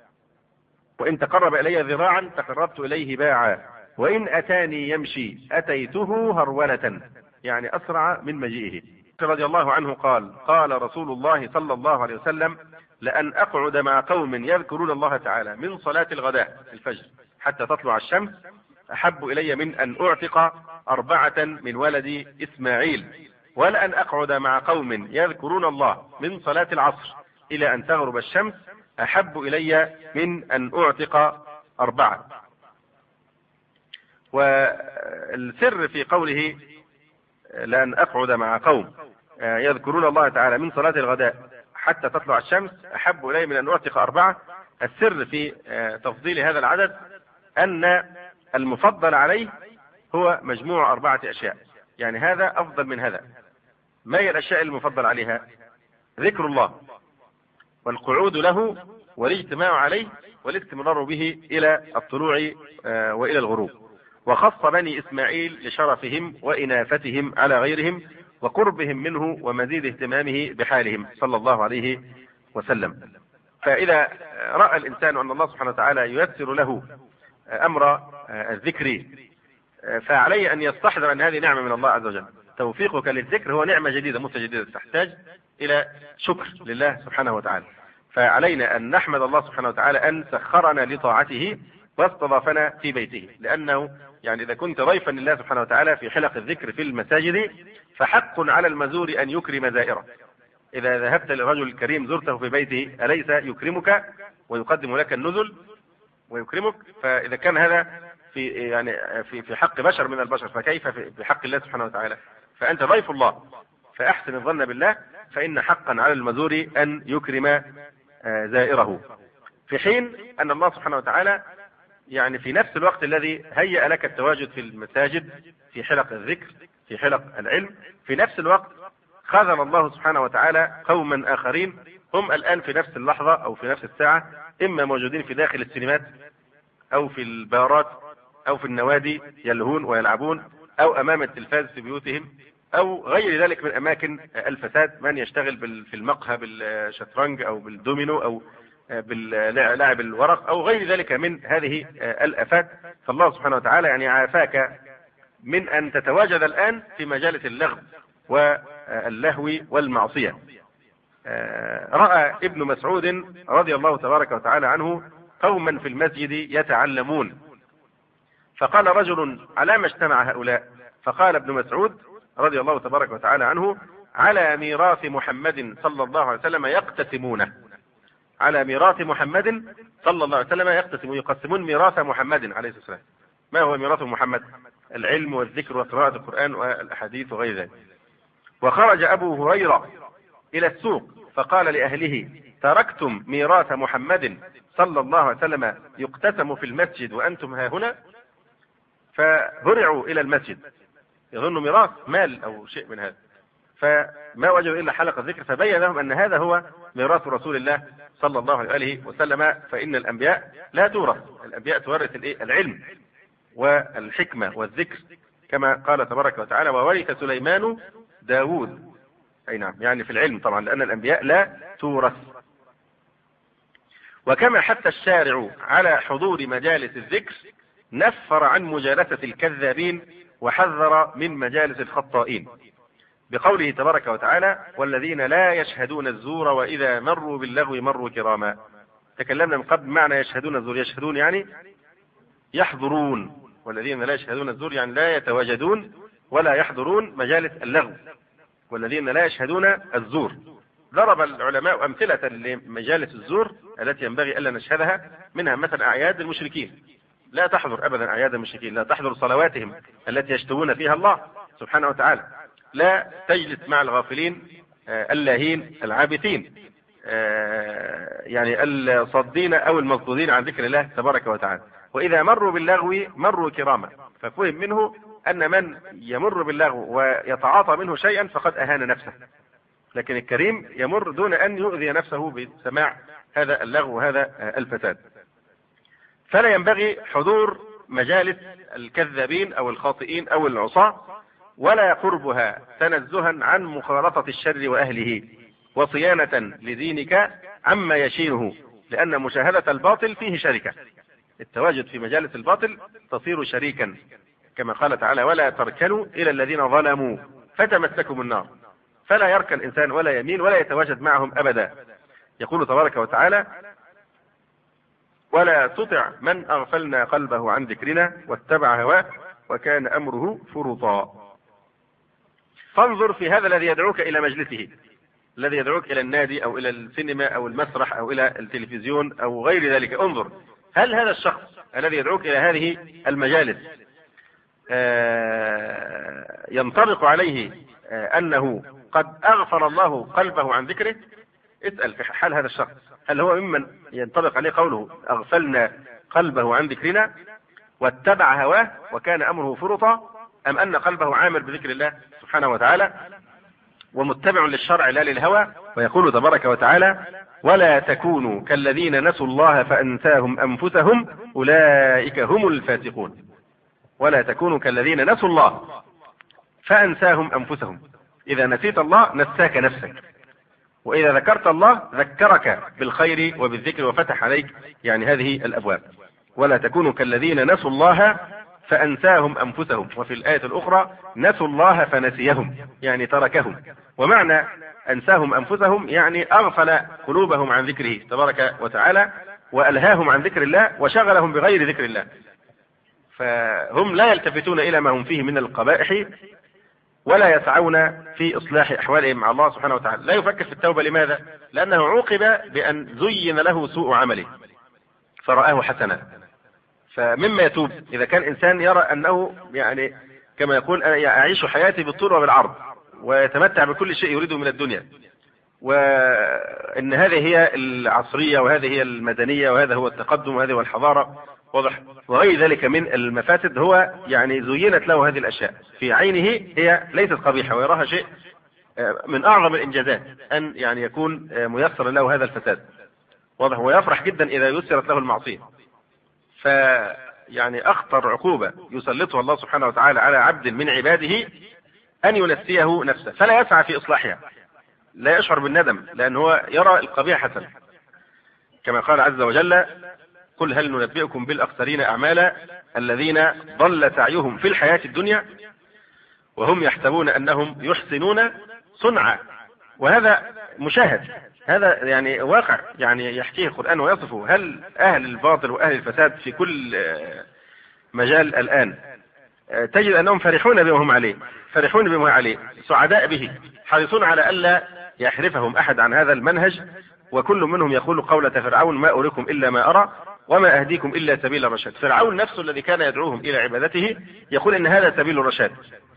وإن تقرب إلي ذراعا تقربت إليه باعا، وإن أتاني يمشي أتيته هرولة، يعني أسرع من مجيئه. رضي الله عنه قال: قال رسول الله صلى الله عليه وسلم: لأن أقعد مع قوم يذكرون الله تعالى من صلاة الغداء الفجر حتى تطلع الشمس أحب إلي من أن أعتق أربعة من ولد إسماعيل، ولأن أقعد مع قوم يذكرون الله من صلاة العصر إلى أن تغرب الشمس أحب إلي من أن أعتق أربعة. والسر في قوله لأن أقعد مع قوم يذكرون الله تعالى من صلاة الغداء حتى تطلع الشمس أحب إلي من أن أعتق أربعة، السر في تفضيل هذا العدد أن المفضل عليه هو مجموع أربعة أشياء، يعني هذا أفضل من هذا. ما هي الأشياء المفضل عليها؟ ذكر الله والقعود له والاجتماع عليه والاستمرار به إلى الطلوع وإلى الغروب. وخص بني إسماعيل لشرفهم وإنافتهم على غيرهم وقربهم منه ومزيد اهتمامه بحالهم صلى الله عليه وسلم. فإذا رأى الإنسان أن الله سبحانه وتعالى ييسر له أمر الذكر فعليه أن يستحضر أن هذه نعمة من الله عز وجل، توفيقك للذكر هو نعمة جديدة متجددة تحتاج إلى شكر لله سبحانه وتعالى. فعلينا أن نحمد الله سبحانه وتعالى أن سخرنا لطاعته واستضافنا في بيته، لأنه يعني إذا كنت ضيفا لله سبحانه وتعالى في حلق الذكر في المساجد فحق على المزور أن يكرم زائره. إذا ذهبت للرجل الكريم زرته في بيته أليس يكرمك ويقدم لك النزل ويكرمك؟ فإذا كان هذا في يعني في في حق بشر من البشر فكيف في حق الله سبحانه وتعالى؟ فأنت ضيف الله، فأحسن الظن بالله، فإن حقا على المزور أن يكرم زائره، في حين أن الله سبحانه وتعالى يعني في نفس الوقت الذي هيأ لك التواجد في المساجد في حلق الذكر في حلق العلم، في نفس الوقت خذل الله سبحانه وتعالى قوما آخرين هم الآن في نفس اللحظة أو في نفس الساعة إما موجودين في داخل السينمات أو في البارات أو في النوادي يلهون ويلعبون أو أمام التلفاز في بيوتهم أو غير ذلك من أماكن الفساد، من يشتغل في المقهى بالشطرنج أو بالدومينو أو باللعب الورق أو غير ذلك من هذه الآفات. فالله سبحانه وتعالى يعني عافاك من أن تتواجد الآن في مجالس اللغو واللهو والمعصية. رأى ابن مسعود رضي الله تبارك وتعالى عنه قوما في المسجد يتعلمون، فقال رجل: على ما اجتمع هؤلاء؟ فقال ابن مسعود رضي الله تبارك وتعالى عنه: على ميراث محمد صلى الله عليه وسلم يقتسمونه. على ميراث محمد صلى الله عليه وسلم يقتسمون، يقسمون ميراث محمد عليه الصلاة والسلام. ما هو ميراث محمد؟ العلم والذكر وقراءة القرآن والأحاديث وغير ذلك. وخرج أبو هريرة إلى السوق فقال لأهله: تركتم ميراث محمد صلى الله عليه وسلم يقتسم في المسجد وأنتم ها هنا؟ فهرعوا إلى المسجد يظنوا ميراث مال أو شيء من هذا، فما وجدوا إلا حلقة الذكر، فبين لهم أن هذا هو ميراث رسول الله صلى الله عليه وسلم. فإن الأنبياء لا تورث، الأنبياء تورث العلم والحكمة والذكر، كما قال تبارك وتعالى: وورث سليمان داود. أي نعم، يعني في العلم طبعا، لأن الأنبياء لا تورث. وكما حتى الشارع على حضور مجالس الذكر نفر عن مجالسة الكذابين وحذر من مجالس الخطائين بقوله تبارك وتعالى: والذين لا يشهدون الزور وإذا مروا باللغو مروا كراما. تكلمنا من قبل معنى يشهدون الزور، يشهدون يعني يحضرون، والذين لا يشهدون الزور يعني لا يتواجدون ولا يحضرون مجالس اللغو، والذين لا يشهدون الزور. ضرب العلماء أمثلة لمجالس الزور التي ينبغي ألا نشهدها، منها مثلا أعياد المشركين، لا تحضر أبدا أعياد المشركين، لا تحضر صلواتهم التي يشتهون فيها الله سبحانه وتعالى، لا تجلس مع الغافلين اللاهين العابثين، يعني الصدين أو المصدودين عن ذكر الله تبارك وتعالى. وإذا مروا باللغو مروا كراما، ففهم منه أن من يمر باللغو ويتعاطى منه شيئا فقد أهان نفسه، لكن الكريم يمر دون أن يؤذي نفسه بسماع هذا اللغو وهذا الفساد. فلا ينبغي حضور مجالس الكذابين أو الخاطئين أو العصاة، ولا قربها تنزها عن مخالطة الشر وأهله وصيانة لدينك عما يشينه، لأن مشاهدة الباطل فيه شركة. التواجد في مجالس الباطل تصير شريكا، كما قال تعالى: ولا تركنوا إلى الذين ظلموا فتمسكم النار. فلا يركن الإنسان ولا يمين ولا يتواجد معهم أبدا. يقول تبارك وتعالى: ولا تطع من أغفلنا قلبه عن ذكرنا واتبع هواه وكان أمره فرطا. فانظر في هذا الذي يدعوك إلى مجلسه، الذي يدعوك إلى النادي أو إلى السينما أو المسرح أو إلى التلفزيون أو غير ذلك، انظر هل هذا الشخص الذي يدعوك إلى هذه المجالس ينطبق عليه أنه قد أغفل الله قلبه عن ذكره؟ اسأل في حال هذا الشخص، هل هو ممن ينطبق عليه قوله أغفلنا قلبه عن ذكرنا واتبع هواه وكان أمره فرطا، أم أن قلبه عامر بذكر الله سبحانه وتعالى ومتبع للشرع لا للهوى؟ ويقول تبارك وتعالى: ولا تكونوا كالذين نسوا الله فأنساهم أنفسهم أولئك هم الفاسقون. ولا تكونوا كالذين نسوا الله فأنساهم أنفسهم. إذا نسيت الله نساك نفسك، وإذا ذكرت الله ذكرك بالخير وبالذكر وفتح عليك يعني هذه الأبواب. ولا تكونوا كالذين نسوا الله فأنساهم أنفسهم، وفي الآية الأخرى نسوا الله فنسيهم يعني تركهم. ومعنى أنساهم أنفسهم يعني أغفل قلوبهم عن ذكره تبارك وتعالى وألهاهم عن ذكر الله وشغلهم بغير ذكر الله، فهم لا يلتفتون إلى ما هم فيه من القبائح ولا يسعون في إصلاح أحوالهم مع الله سبحانه وتعالى. لا يفكر في التوبة. لماذا؟ لأنه عوقب بأن زين له سوء عمله فرآه حسنا. فمما يتوب إذا كان إنسان يرى أنه يعني كما يقول أعيش حياتي بالطول وبالعرض ويتمتع بكل شيء يريده من الدنيا، وأن هذه هي العصرية وهذه هي المدنية وهذا هو التقدم وهذه هو الحضارة واضح وغير ذلك من المفاسد، هو يعني زينت له هذه الأشياء في عينه هي ليست قبيحة ويراها شيء من أعظم الإنجازات أن يعني يكون ميسر له هذا الفساد واضح، ويفرح جدا إذا يسرت له المعصية. فيعني أخطر عقوبة يسلطها الله سبحانه وتعالى على عبد من عباده أن ينسيه نفسه فلا يسعى في إصلاحها، لا يشعر بالندم لأن هو يرى القبيح حسنا، كما قال عز وجل: قل هل ننبئكم بالأخسرين أعمالا الذين ضل سعيهم في الحياة الدنيا وهم يحسبون أنهم يحسنون صنعا. وهذا مشاهد، هذا يعني واقع يعني يحكيه القرآن ويصفه. هل أهل الباطل وأهل الفساد في كل مجال الآن تجد أنهم فرحون بما هم عليه، فرحون بما هم عليه، سعداء به، حريصون على ألا يحرفهم أحد عن هذا المنهج، وكل منهم يقول قولة فرعون: ما أريكم إلا ما أرى وما أهديكم إلا سبيل الرشاد. فرعون نفسه الذي كان يدعوهم إلى عبادته يقول إن هذا سبيل الرشاد،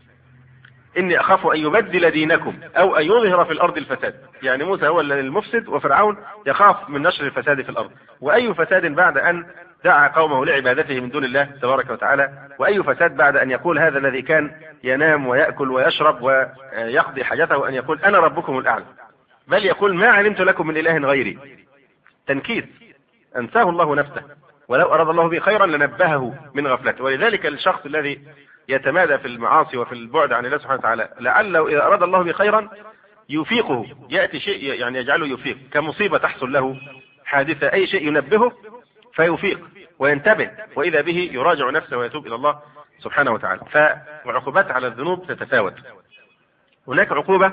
إني أخاف أن يبدل دينكم أو أن يظهر في الأرض الفساد. يعني موسى هو المفسد وفرعون يخاف من نشر الفساد في الأرض، وأي فساد بعد أن دعا قومه لعبادته من دون الله تبارك وتعالى، وأي فساد بعد أن يقول هذا الذي كان ينام ويأكل ويشرب ويقضي حاجته أن يقول أنا ربكم الأعلى، بل يقول ما علمت لكم من إله غيري. تنكيس، أنساه الله نفسه، ولو أراد الله به خيرا لنبهه من غفلته. ولذلك الشخص الذي يتمادى في المعاصي وفي البعد عن الله سبحانه وتعالى لعله إذا أراد الله به خيرا يفيقه، يأتي شيء يعني يجعله يفيق، كمصيبة تحصل له حادثة أي شيء ينبهه فيفيق وينتبه، وإذا به يراجع نفسه ويتوب إلى الله سبحانه وتعالى. فالعقوبات على الذنوب تتفاوت. هناك عقوبة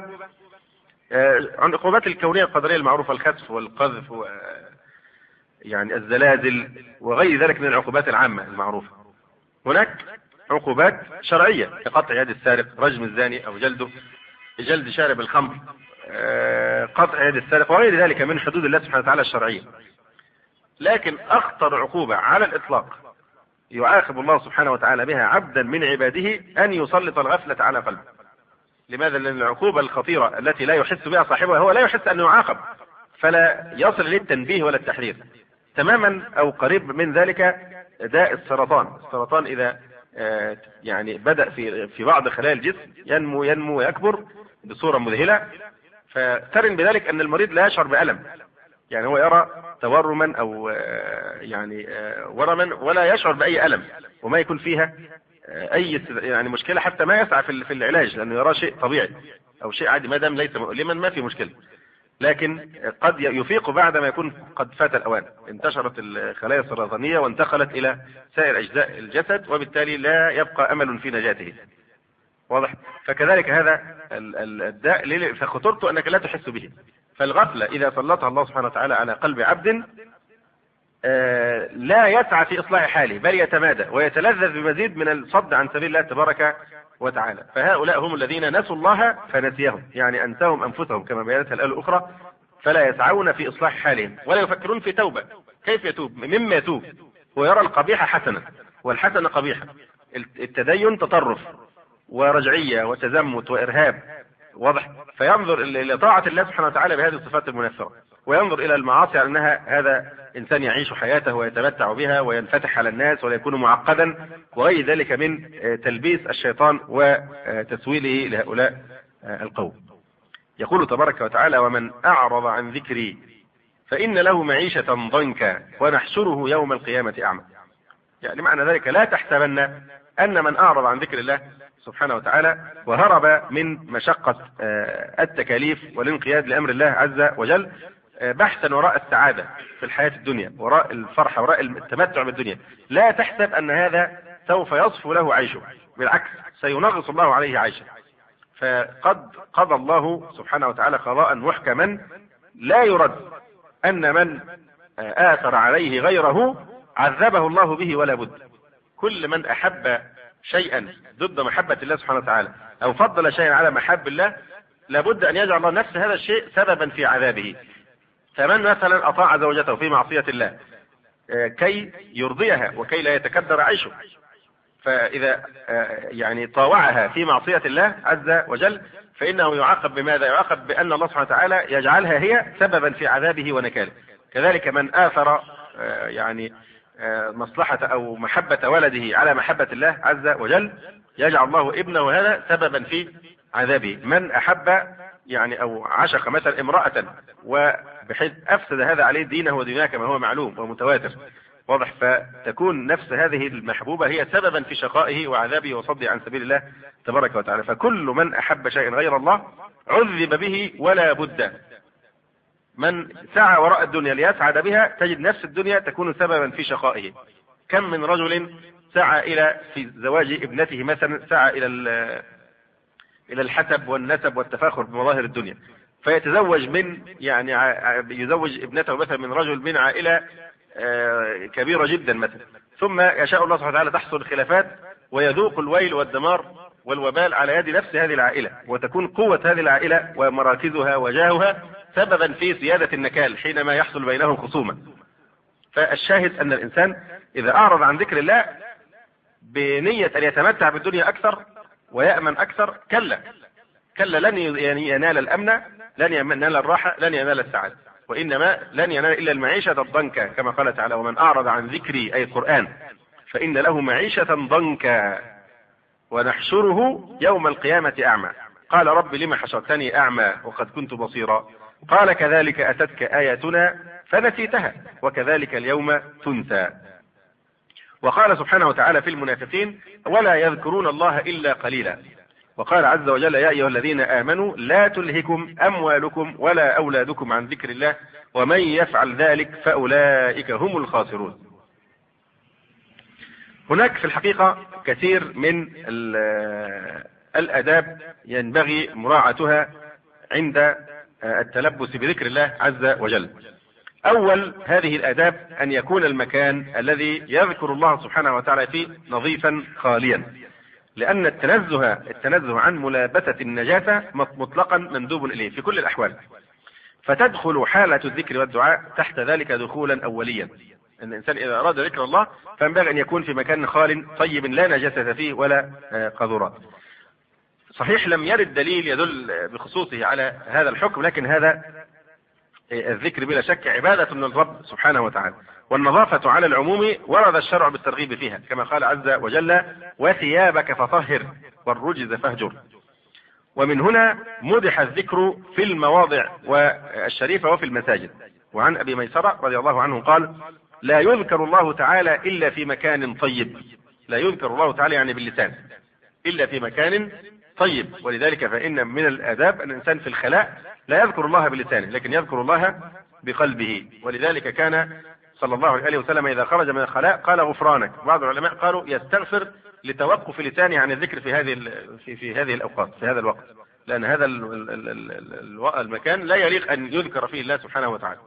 عن العقوبات الكونية القدرية المعروفة: الخسف والقذف و يعني الزلازل وغير ذلك من العقوبات العامة المعروفة. هناك عقوبات شرعية كقطع يد السارق، رجم الزاني أو جلده، جلد شارب الخمر، قطع يد السارق وغير ذلك من حدود الله سبحانه وتعالى الشرعية. لكن أخطر عقوبة على الإطلاق يعاقب الله سبحانه وتعالى بها عبدا من عباده أن يسلط الغفلة على قلبه. لماذا؟ لأن العقوبة الخطيرة التي لا يحس بها صاحبها هو لا يحس أنه يعاقب، فلا يصل للتنبيه ولا التحذير. تماما أو قريب من ذلك داء السرطان. السرطان إذا يعني بدأ في في بعض خلايا الجسم ينمو ينمو ويكبر بصورة مذهلة، فترن بذلك أن المريض لا يشعر بألم، يعني هو يرى تورما أو يعني ورما ولا يشعر بأي ألم، وما يكون فيها أي يعني مشكلة، حتى ما يسعى في العلاج لأنه يرى شيء طبيعي أو شيء عادي ما دام ليس مؤلما ما في مشكلة. لكن قد يفيق بعد ما يكون قد فات الأوان، انتشرت الخلايا السرطانية وانتقلت إلى سائر أجزاء الجسد، وبالتالي لا يبقى أمل في نجاته. واضح؟ فكذلك هذا الداء فخطرته أنك لا تحس به. فالغفلة إذا سلطها الله سبحانه وتعالى على قلب عبد لا يسعى في إصلاح حاله بل يتمادى ويتلذذ بمزيد من الصد عن سبيل الله تبارك وتعالى. فهؤلاء هم الذين نسوا الله فنسيهم، يعني أنساهم أنفسهم كما بيانتها الآية الأخرى، فلا يسعون في إصلاح حالهم ولا يفكرون في توبة. كيف يتوب؟ مما يتوب ويرى القبيح حسنا والحسن قبيحا. التدين تطرف ورجعية وتزمت وإرهاب، واضح؟ فينظر إلى طاعة الله سبحانه وتعالى بهذه الصفات المنفرة، وينظر إلى المعاصي على أنها هذا إنسان يعيش حياته ويتمتع بها وينفتح على الناس ولا يكون معقدا وغير ذلك من تلبيس الشيطان وتسويله لهؤلاء القوم. يقول تبارك وتعالى: ومن أعرض عن ذكري فإن له معيشة ضنكا ونحشره يوم القيامة أعمى. يعني معنى ذلك لا تحسبن أن من أعرض عن ذكر الله سبحانه وتعالى وهرب من مشقة التكاليف والانقياد لأمر الله عز وجل بحثا وراء السعادة في الحياة الدنيا، وراء الفرحة، وراء التمتع بالدنيا، لا تحسب أن هذا سوف يصفو له عيشه، بالعكس سينغص الله عليه عيشه. فقد قضى الله سبحانه وتعالى قضاء محكما لا يرد، أن من آثر عليه غيره عذبه الله به ولا بد. كل من أحب شيئا ضد محبة الله سبحانه وتعالى أو فضل شيئا على محب الله لابد أن يجعل الله نفس هذا الشيء سببا في عذابه. فمن مثلا أطاع زوجته في معصية الله كي يرضيها وكي لا يتكدر عيشه، فإذا يعني طاوعها في معصية الله عز وجل فإنه يعاقب بماذا؟ يعاقب بأن الله سبحانه وتعالى يجعلها هي سببا في عذابه ونكاله. كذلك من آثر يعني مصلحة أو محبة ولده على محبة الله عز وجل يجعل الله ابنه هذا سببا في عذابه. من أحب يعني أو عشق مثلا امرأة وبحيث أفسد هذا عليه دينه ودنياه كما هو معلوم ومتواتر واضح، فتكون نفس هذه المحبوبة هي سببا في شقائه وعذابه وصده عن سبيل الله تبارك وتعالى. فكل من أحب شيئا غير الله عذب به ولا بد. من سعى وراء الدنيا ليسعد بها تجد نفس الدنيا تكون سببا في شقائه. كم من رجل سعى إلى في زواج ابنته مثلا سعى إلى إلى الحسب والنسب والتفاخر بمظاهر الدنيا، فيتزوج من يعني يزوج ابنته مثلا من رجل من عائلة كبيرة جدا مثلا، ثم يشاء الله سبحانه وتعالى تحصل خلافات ويذوق الويل والدمار والوبال على يد نفس هذه العائلة، وتكون قوة هذه العائلة ومراكزها وجاهها سببا في زيادة النكال حينما يحصل بينهم خصومة. فالشاهد أن الإنسان إذا أعرض عن ذكر الله بنية أن يتمتع بالدنيا أكثر ويأمن أكثر كلا كلا لن ينال الأمن، لن ينال الراحة، لن ينال السعادة، وإنما لن ينال إلا المعيشة الضنكا كما قال تعالى: ومن أعرض عن ذكري أي القرآن فإن له معيشة ضنكا ونحشره يوم القيامة أعمى قال رب لما حشرتني أعمى وقد كنت بصيرا قال كذلك أتتك آياتنا فنسيتها وكذلك اليوم تنسى. وقال سبحانه وتعالى في المنافقين: ولا يذكرون الله إلا قليلا. وقال عز وجل: يا أيها الذين آمنوا لا تلهكم أموالكم ولا أولادكم عن ذكر الله ومن يفعل ذلك فأولئك هم الخاسرون. هناك في الحقيقة كثير من الآداب ينبغي مراعاتها عند التلبس بذكر الله عز وجل. أول هذه الآداب أن يكون المكان الذي يذكر الله سبحانه وتعالى فيه نظيفا خاليا، لأن التنزه التنزه عن ملابسة النجاسة مطلقا مندوب إليه في كل الأحوال، فتدخل حالة الذكر والدعاء تحت ذلك دخولا أوليا. أن الإنسان إذا أراد ذكر الله فينبغي أن يكون في مكان خال طيب لا نجاسة فيه ولا قذورات. صحيح لم يرد دليل يدل بخصوصه على هذا الحكم، لكن هذا الذكر بلا شك عبادة من الرب سبحانه وتعالى، والنظافة على العموم ورد الشرع بالترغيب فيها كما قال عز وجل: وثيابك فطهر والرجز فاهجر. ومن هنا مدح الذكر في المواضع والشريفة وفي المساجد. وعن أبي ميسرة رضي الله عنه قال: لا يذكر الله تعالى إلا في مكان طيب. لا يذكر الله تعالى يعني باللسان إلا في مكان طيب. ولذلك فإن من الآداب أن الإنسان في الخلاء لا يذكر الله بلسانه لكن يذكر الله بقلبه. ولذلك كان صلى الله عليه وسلم إذا خرج من الخلاء قال: غفرانك. بعض العلماء قالوا يستغفر لتوقف لسانه عن الذكر في هذه في, في هذه الأوقات في هذا الوقت، لأن هذا المكان لا يليق أن يذكر فيه الله سبحانه وتعالى.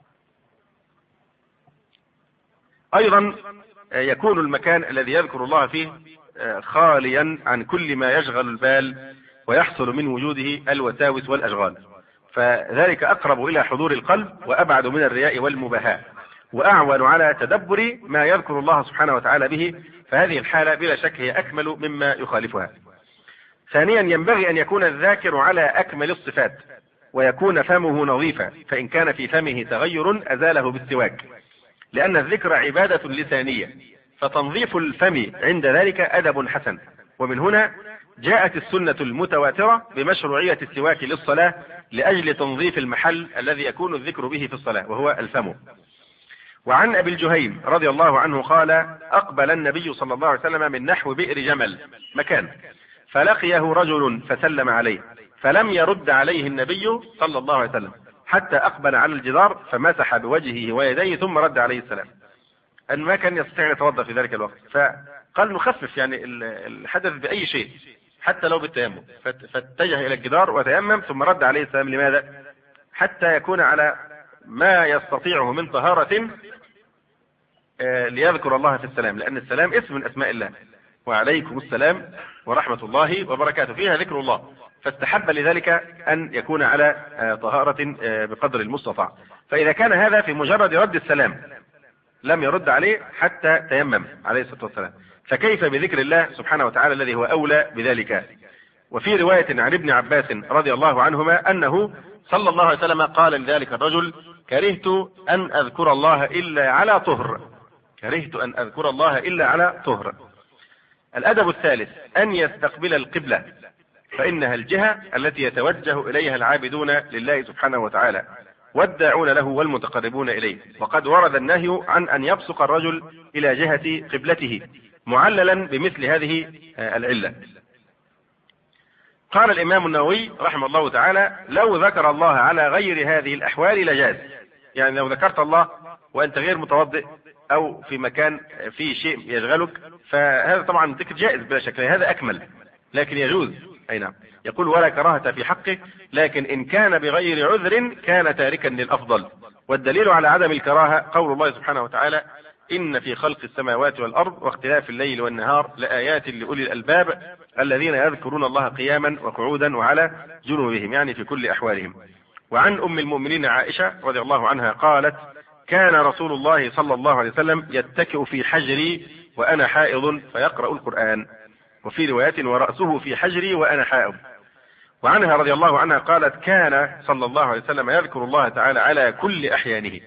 أيضا يكون المكان الذي يذكر الله فيه خاليا عن كل ما يشغل البال ويحصل من وجوده الوساوس والأشغال، فذلك أقرب إلى حضور القلب وأبعد من الرياء والمباهاة وأعون على تدبر ما يذكر الله سبحانه وتعالى به، فهذه الحالة بلا شك هي أكمل مما يخالفها. ثانيا ينبغي أن يكون الذاكر على أكمل الصفات ويكون فمه نظيفا، فإن كان في فمه تغير أزاله بالسواك، لأن الذكر عبادة لسانية، فتنظيف الفم عند ذلك أدب حسن. ومن هنا جاءت السنة المتواترة بمشروعية السواك للصلاة لأجل تنظيف المحل الذي يكون الذكر به في الصلاة وهو الفم. وعن أبي الجهيم رضي الله عنه قال: أقبل النبي صلى الله عليه وسلم من نحو بئر جمل مكان، فلقيه رجل فسلم عليه، فلم يرد عليه النبي صلى الله عليه وسلم حتى أقبل على الجدار فمسح بوجهه ويديه ثم رد عليه السلام. أن ما كان يستطيع أن يتوضأ في ذلك الوقت، فقال نخفف يعني الحدث بأي شيء حتى لو بالتيمم، فاتجه إلى الجدار وتيمم ثم رد عليه السلام. لماذا؟ حتى يكون على ما يستطيعه من طهارة ليذكر الله في السلام، لأن السلام اسم من أسماء الله، وعليكم السلام ورحمة الله وبركاته، فيها ذكر الله، فاستحب لذلك أن يكون على طهارة بقدر المستطاع. فإذا كان هذا في مجرد رد السلام لم يرد عليه حتى تيمم عليه الصلاة والسلام، فكيف بذكر الله سبحانه وتعالى الذي هو أولى بذلك؟ وفي رواية عن ابن عباس رضي الله عنهما أنه صلى الله عليه وسلم قال لذلك الرجل: كرهت أن أذكر الله إلا على طهر، كرهت أن أذكر الله إلا على طهر. الأدب الثالث أن يستقبل القبلة، فإنها الجهة التي يتوجه إليها العابدون لله سبحانه وتعالى والداعون له والمتقربون إليه، وقد ورد النهي عن أن يبصق الرجل إلى جهة قبلته معللا بمثل هذه العلة. قال الإمام النووي رحمه الله تعالى: لو ذكر الله على غير هذه الأحوال لجاز، يعني لو ذكرت الله وأنت غير متوضئ أو في مكان فيه شيء يشغلك، فهذا طبعا ذكر جائز بلا شك، هذا أكمل، لكن يجوز. أي نعم. يقول: ولا كراهة في حقه، لكن إن كان بغير عذر كان تاركا للأفضل. والدليل على عدم الكراهة قول الله سبحانه وتعالى: إن في خلق السماوات والأرض واختلاف الليل والنهار لآيات لأولي الألباب الذين يذكرون الله قياما وقعودا وعلى جنوبهم، يعني في كل أحوالهم. وعن أم المؤمنين عائشة رضي الله عنها قالت: كان رسول الله صلى الله عليه وسلم يتكئ في حجري وأنا حائض فيقرأ القرآن، وفي رواية: ورأسه في حجري وأنا حائض. وعنها رضي الله عنها قالت: كان صلى الله عليه وسلم يذكر الله تعالى على كل أحيانه.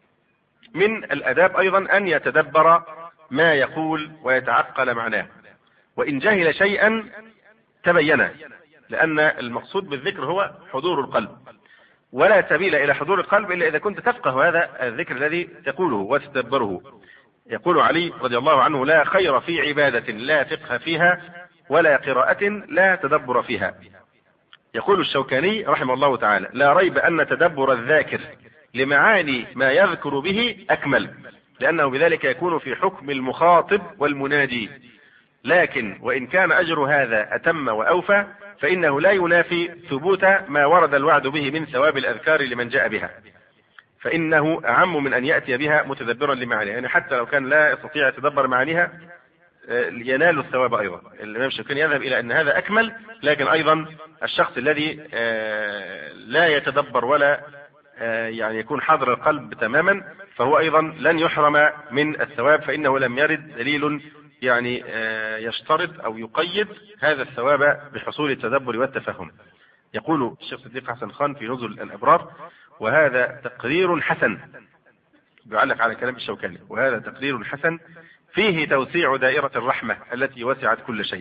من الأداب أيضا أن يتدبر ما يقول ويتعقل معناه، وإن جهل شيئا تبين، لأن المقصود بالذكر هو حضور القلب، ولا سبيل إلى حضور القلب إلا إذا كنت تفقه هذا الذكر الذي تقوله وتتدبره. يقول علي رضي الله عنه: لا خير في عبادة لا فقه فيها ولا قراءة لا تدبر فيها. يقول الشوكاني رحمه الله تعالى: لا ريب أن تدبر الذاكر لمعاني ما يذكر به أكمل، لأنه بذلك يكون في حكم المخاطب والمنادي، لكن وإن كان أجر هذا أتم وأوفى فإنه لا ينافي ثبوت ما ورد الوعد به من ثواب الأذكار لمن جاء بها، فإنه أعم من أن يأتي بها متدبرا لمعانيها، يعني حتى لو كان لا يستطيع يتدبر معانيها ينال الثواب أيضا. الإمام الشوكاني يذهب إلى أن هذا أكمل، لكن أيضا الشخص الذي لا يتدبر ولا يعني يكون حاضر القلب تماما فهو أيضا لن يحرم من الثواب، فإنه لم يرد دليل يعني يشترط أو يقيد هذا الثواب بحصول التدبر والتفهم. يقول الشيخ صديق حسن خان في نزل الأبرار: وهذا تقرير حسن، يعلق على كلام الشوكاني: وهذا تقرير حسن فيه توسيع دائرة الرحمة التي وسعت كل شيء.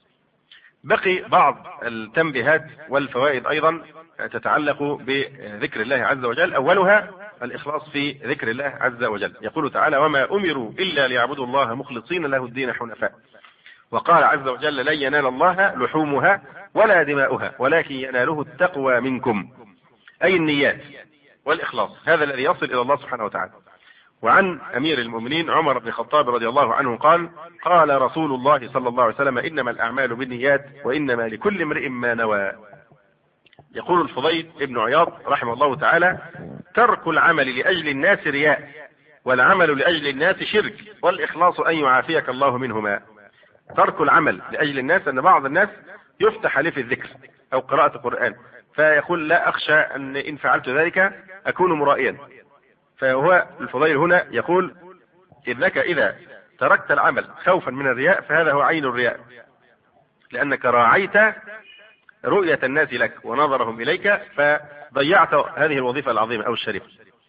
بقي بعض التنبيهات والفوائد أيضا تتعلق بذكر الله عز وجل، أولها الإخلاص في ذكر الله عز وجل. يقول تعالى: وما أمروا إلا ليعبدوا الله مخلصين له الدين حنفاء. وقال عز وجل: لن ينال الله لحومها ولا دماؤها ولكن يناله التقوى منكم، أي النيات والإخلاص، هذا الذي يصل إلى الله سبحانه وتعالى. وعن أمير المؤمنين عمر بن الخطاب رضي الله عنه قال: قال رسول الله صلى الله عليه وسلم: إنما الأعمال بالنيات وإنما لكل امرئ ما نوى. يقول الفضيل ابن عياض رحمه الله تعالى: ترك العمل لأجل الناس رياء، والعمل لأجل الناس شرك، والإخلاص أن يعافيك الله منهما. ترك العمل لأجل الناس، أن بعض الناس يفتح عليه في الذكر أو قراءة القرآن فيقول: لا أخشى أن إن فعلت ذلك أكون مرائيا. فهو الفضيل هنا يقول: إنك إذا تركت العمل خوفا من الرياء فهذا هو عين الرياء، لأنك راعيت رؤية الناس لك ونظرهم إليك فضيعت هذه الوظيفة العظيمة أو الشريفة.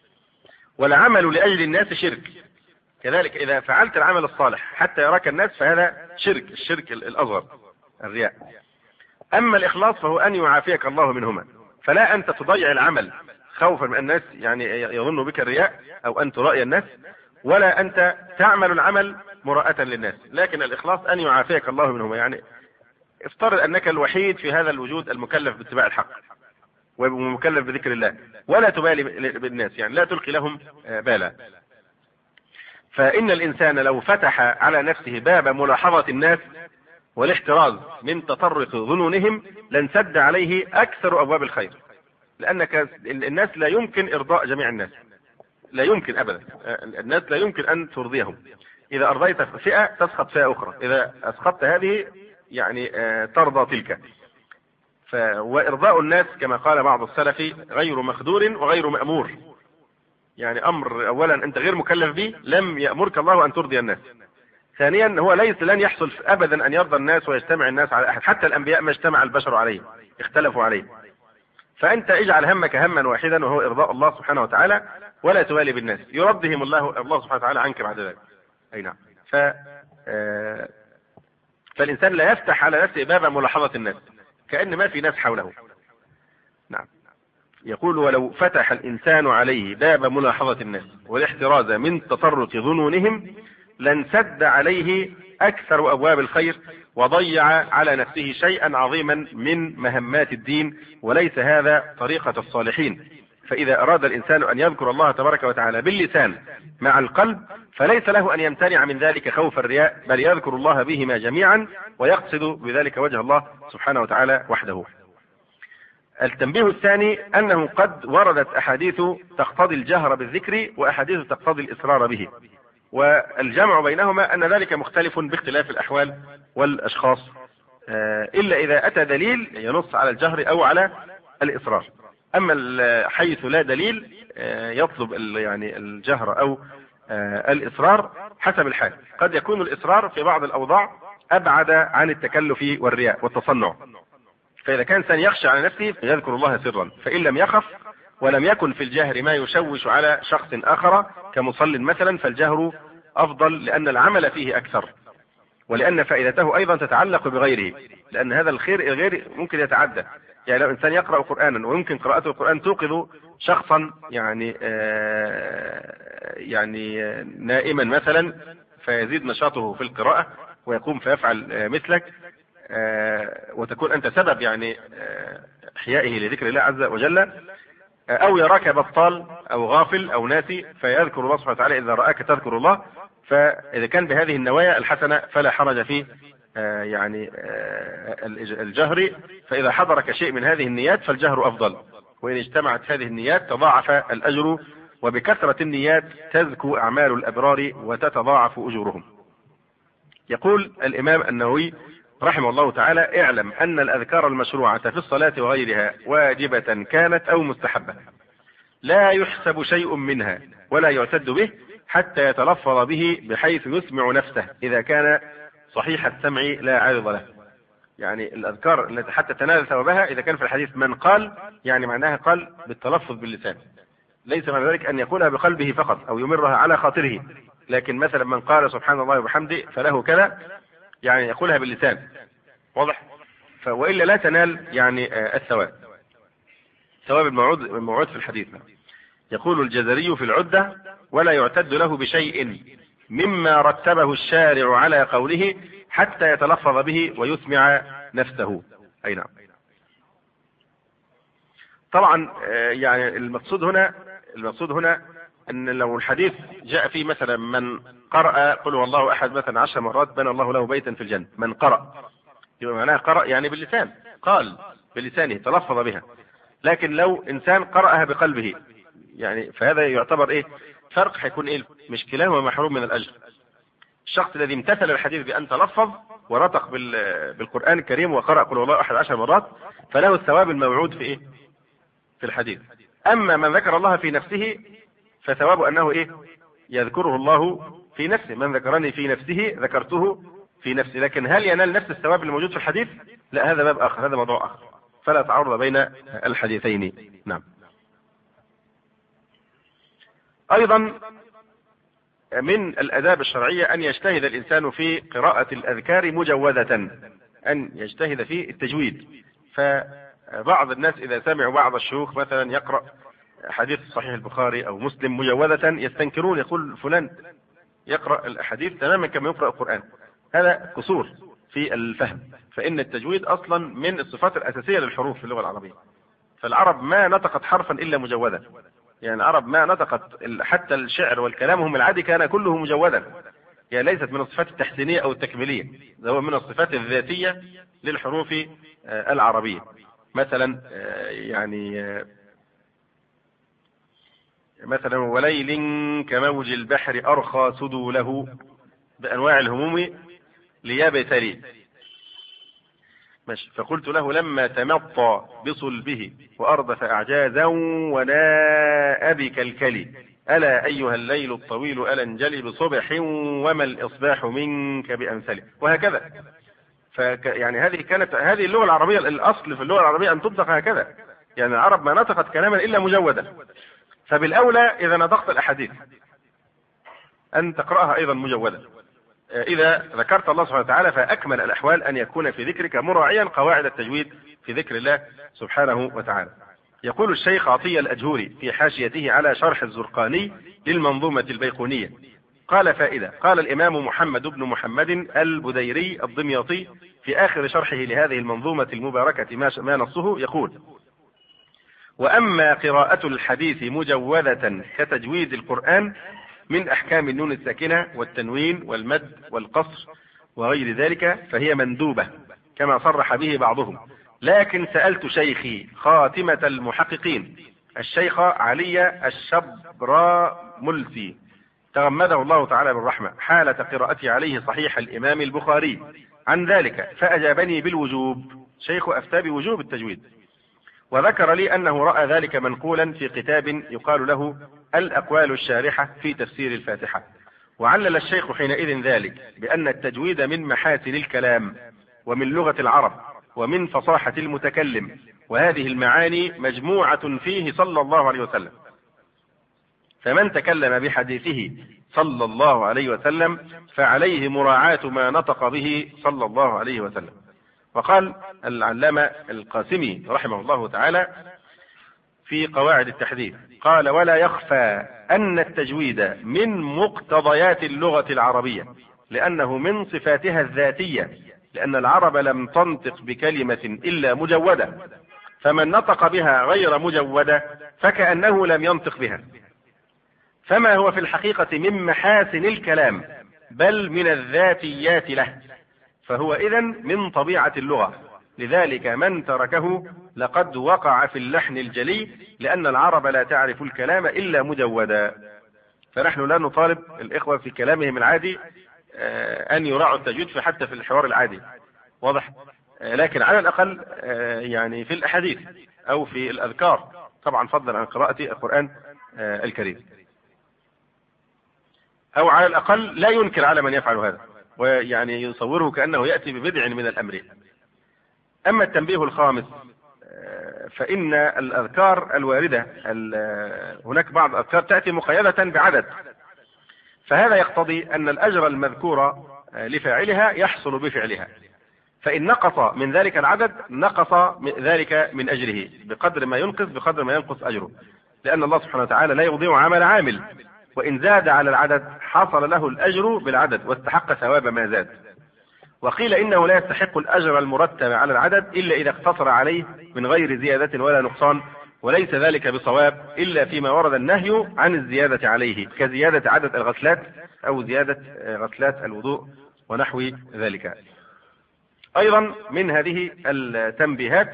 والعمل لأجل الناس شرك، كذلك إذا فعلت العمل الصالح حتى يراك الناس فهذا شرك، الشرك الأصغر الرياء. أما الإخلاص فهو أن يعافيك الله منهما، فلا أنت تضيع العمل خوفا من الناس يعني يظن بك الرياء أو أن ترائي الناس، ولا أنت تعمل العمل مراءة للناس، لكن الإخلاص أن يعافيك الله منهما. يعني افترض أنك الوحيد في هذا الوجود المكلف باتباع الحق ومكلف بذكر الله، ولا تبالي بالناس، يعني لا تلقي لهم بالا. فإن الإنسان لو فتح على نفسه باب ملاحظة الناس والاحتراز من تطرق ظنونهم لانسد عليه أكثر أبواب الخير، لأنك الناس لا يمكن إرضاء جميع الناس، لا يمكن أبدا، الناس لا يمكن أن ترضيهم. إذا أرضيت فئة تسخط فئة أخرى، إذا أسخطت هذه يعني ترضى تلك. ف... وإرضاء الناس كما قال بعض السلف غير مقدور وغير مأمور، يعني أمر أولا أنت غير مكلف به، لم يأمرك الله أن ترضي الناس. ثانيا هو ليس لن يحصل أبدا أن يرضى الناس ويجتمع الناس على أحد، حتى الأنبياء ما اجتمع البشر عليه، اختلفوا عليه. فأنت اجعل همك هما واحدا وهو إرضاء الله سبحانه وتعالى، ولا توالي بالناس، يرضهم الله الله سبحانه وتعالى عنك بعد ذلك. أي نعم. ف... آه... فالإنسان لا يفتح على نفسه باب ملاحظة الناس كأن ما في ناس حوله. نعم. يقول ولو فتح الإنسان عليه باب ملاحظة الناس والاحتراز من تطرق ظنونهم لانسد عليه أكثر أبواب الخير وضيع على نفسه شيئا عظيما من مهمات الدين، وليس هذا طريقة الصالحين. فإذا أراد الإنسان أن يذكر الله تبارك وتعالى باللسان مع القلب فليس له أن يمتنع من ذلك خوف الرياء، بل يذكر الله بهما جميعا ويقصد بذلك وجه الله سبحانه وتعالى وحده. التنبيه الثاني أنه قد وردت أحاديث تقتضي الجهر بالذكر وأحاديث تقتضي الإصرار به، والجمع بينهما أن ذلك مختلف باختلاف الأحوال والأشخاص، إلا إذا أتى دليل ينص على الجهر أو على الإصرار. أما حيث لا دليل يطلب يعني الجهر أو الإصرار حسب الحال. قد يكون الإصرار في بعض الأوضاع أبعد عن التكلف والرياء والتصنع، فإذا كان إنسان يخشى على نفسه يذكر الله سرا، فإن لم يخف ولم يكن في الجهر ما يشوش على شخص آخر كمصل مثلا فالجهر أفضل، لأن العمل فيه أكثر، ولأن فائدته أيضا تتعلق بغيره، لأن هذا الخير الغير ممكن يتعدى. يعني لو إنسان يقرأ قرآنا ويمكن قراءته القرآن توقظ شخصا يعني آه يعني آه نائما مثلا فيزيد نشاطه في القراءة ويقوم فيفعل آه مثلك، آه وتكون أنت سبب يعني آه إحيائه لذكر الله عز وجل، آه أو يراك بطال أو غافل أو ناسي فيذكر الله سبحانه وتعالى إذا رآك تذكر الله. فإذا كان بهذه النوايا الحسنة فلا حرج فيه آه يعني آه الجهر، فإذا حضرك شيء من هذه النيات فالجهر أفضل، وإن اجتمعت هذه النيات تضاعف الأجر، وبكثرة النيات تزكو أعمال الأبرار وتتضاعف أجورهم. يقول الإمام النووي رحمه الله تعالى: اعلم أن الأذكار المشروعة في الصلاة وغيرها واجبة كانت أو مستحبة لا يحسب شيء منها ولا يعتد به حتى يتلفظ به بحيث يسمع نفسه إذا كان صحيح السمع لا عارض له. يعني الأذكار التي حتى تنال ثوابها إذا كان في الحديث من قال، يعني معناها قال بالتلفظ باللسان، ليس معنى ذلك أن يقولها بقلبه فقط أو يمرها على خاطره، لكن مثلا من قال سبحان الله وبحمده فله كذا، يعني يقولها باللسان، واضح؟ وإلا لا تنال يعني الثواب، ثواب الموعود الموعود في الحديث. يقول الجزري في العدة: ولا يعتد له بشيء مما رتبه الشارع على قوله حتى يتلفظ به ويسمع نفسه. أي نعم. طبعا يعني المقصود هنا المقصود هنا أن لو الحديث جاء فيه مثلا من قرأ قل هو الله أحد مثلا عشر مرات بنى الله له بيتا في الجنة، من قرأ يبقى معناها قرأ يعني باللسان، قال بلسانه تلفظ بها. لكن لو إنسان قرأها بقلبه يعني فهذا يعتبر إيه؟ فرق هيكون إيه؟ مش كلاهما محروم من الأجر. الشخص الذي امتثل الحديث بأن تلفظ ورتق بالقرآن الكريم وقرأ قل هو الله أحد عشر مرات فله الثواب الموعود في إيه؟ في الحديث. أما من ذكر الله في نفسه فثوابه أنه إيه؟ يذكره الله في نفسه، من ذكرني في نفسه ذكرته في نفسه. لكن هل ينال نفس الثواب الموجود في الحديث؟ لا، هذا باب آخر، هذا موضوع آخر، فلا تعارض بين الحديثين. نعم. أيضا من الآداب الشرعية أن يجتهد الإنسان في قراءة الأذكار مجودة، أن يجتهد في التجويد. فبعض الناس إذا سمعوا بعض الشيوخ مثلا يقرأ حديث صحيح البخاري أو مسلم مجودة يستنكرون، يقول فلان يقرأ الأحاديث تماما كما يقرأ القرآن. هذا قصور في الفهم، فإن التجويد أصلا من الصفات الأساسية للحروف في اللغة العربية، فالعرب ما نطقت حرفا إلا مجودا، يعني العرب ما نطقت حتى الشعر والكلام هم العادي كان كله مجودا، يعني ليست من الصفات التحسينية أو التكميلية، ده هو من الصفات الذاتية للحروف العربية. مثلا يعني مثلا وليل كموج البحر أرخى سدوله بأنواع الهموم ليبتلي. ماشي. فقلت له لما تمطى بصلبه وأردف أعجازا وناء بكالكلي ألا أيها الليل الطويل ألا انجلي بصبح وما الإصباح منك بأمثله، وهكذا. فك يعني هذه كانت هذه اللغة العربية، الأصل في اللغة العربية أن تنطق هكذا، يعني العرب ما نطقت كلاما إلا مجودا، فبالأولى إذا نطقت الأحاديث أن تقرأها أيضا مجودا. إذا ذكرت الله سبحانه وتعالى فأكمل الأحوال أن يكون في ذكرك مراعيا قواعد التجويد في ذكر الله سبحانه وتعالى. يقول الشيخ عطية الأجهوري في حاشيته على شرح الزرقاني للمنظومة البيقونية قال فائدة. قال الإمام محمد بن محمد البديري الدمياطي في آخر شرحه لهذه المنظومة المباركة ما نصه يقول: وأما قراءة الحديث مجودة كتجويد القرآن من أحكام النون الساكنة والتنوين والمد والقصر وغير ذلك فهي مندوبة كما صرح به بعضهم، لكن سألت شيخي خاتمة المحققين الشيخ علي الشبراملسي تغمده الله تعالى بالرحمة حالة قراءتي عليه صحيح الإمام البخاري عن ذلك، فأجابني بالوجوب، شيخ أفتى بوجوب التجويد، وذكر لي أنه رأى ذلك منقولا في كتاب يقال له الأقوال الشارحة في تفسير الفاتحة. وعلل الشيخ حينئذ ذلك بأن التجويد من محاسن الكلام ومن لغة العرب ومن فصاحة المتكلم، وهذه المعاني مجموعة فيه صلى الله عليه وسلم، فمن تكلم بحديثه صلى الله عليه وسلم فعليه مراعاة ما نطق به صلى الله عليه وسلم. وقال العلامة القاسمي رحمه الله تعالى في قواعد التحديث قال: ولا يخفى أن التجويد من مقتضيات اللغة العربية لأنه من صفاتها الذاتية، لأن العرب لم تنطق بكلمة إلا مجودة، فمن نطق بها غير مجودة فكأنه لم ينطق بها، فما هو في الحقيقة من محاسن الكلام بل من الذاتيات له، فهو إذن من طبيعة اللغة، لذلك من تركه لقد وقع في اللحن الجلي، لأن العرب لا تعرف الكلام إلا مجودا. فنحن لا نطالب الإخوة في كلامهم العادي أن يراعوا التجويد في حتى في الحوار العادي، واضح؟ لكن على الأقل يعني في الأحاديث أو في الأذكار طبعا فضلا عن قراءة القرآن الكريم، أو على الأقل لا ينكر على من يفعل هذا ويعني يصوره كأنه يأتي ببدع من الأمر. أما التنبيه الخامس فإن الأذكار الواردة هناك بعض الأذكار تأتي مقيدة بعدد، فهذا يقتضي أن الأجر المذكور لفاعلها يحصل بفعلها، فإن نقص من ذلك العدد نقص ذلك من أجره بقدر ما ينقص بقدر ما ينقص أجره، لأن الله سبحانه وتعالى لا يضيع عمل عامل، وإن زاد على العدد حصل له الأجر بالعدد واستحق ثواب ما زاد. وقيل إنه لا يستحق الأجر المرتب على العدد إلا إذا اقتصر عليه من غير زيادة ولا نقصان، وليس ذلك بصواب إلا فيما ورد النهي عن الزيادة عليه كزيادة عدد الغسلات أو زيادة غسلات الوضوء ونحو ذلك. أيضا من هذه التنبيهات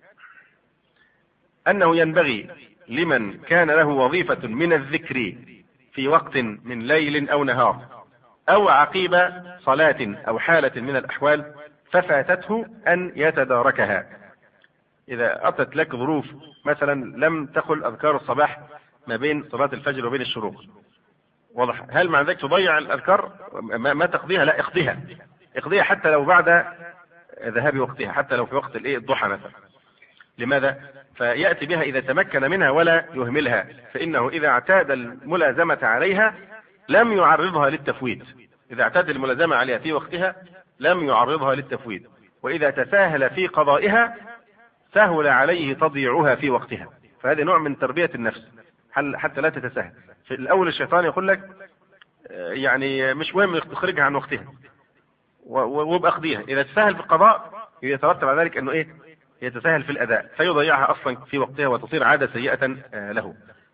أنه ينبغي لمن كان له وظيفة من الذكر في وقت من ليل أو نهار أو عقيب صلاة أو حالة من الأحوال ففاتته أن يتداركها. إذا أتت لك ظروف مثلا لم تقل أذكار الصباح ما بين صلاة الفجر وبين الشروق، واضح؟ هل مع ذلك تضيع الأذكار ما تقضيها؟ لا، اقضيها اقضيها حتى لو بعد ذهاب وقتها، حتى لو في وقت الايه الضحى مثلا. لماذا؟ فيأتي بها إذا تمكن منها ولا يهملها، فإنه إذا اعتاد الملازمة عليها لم يعرضها للتفويت، إذا اعتاد الملازمة عليها في وقتها لم يعرضها للتفويت، وإذا تساهل في قضائها سهل عليه تضييعها في وقتها، فهذا نوع من تربية النفس حتى لا تتساهل. في الأول الشيطان يقول لك يعني مش مهم تخرجها عن وقتها وبأخذيها، إذا تساهل في القضاء يترتب على ذلك أنه إيه؟ يتساهل في الأداء فيضيعها أصلا في وقتها وتصير عادة سيئة له.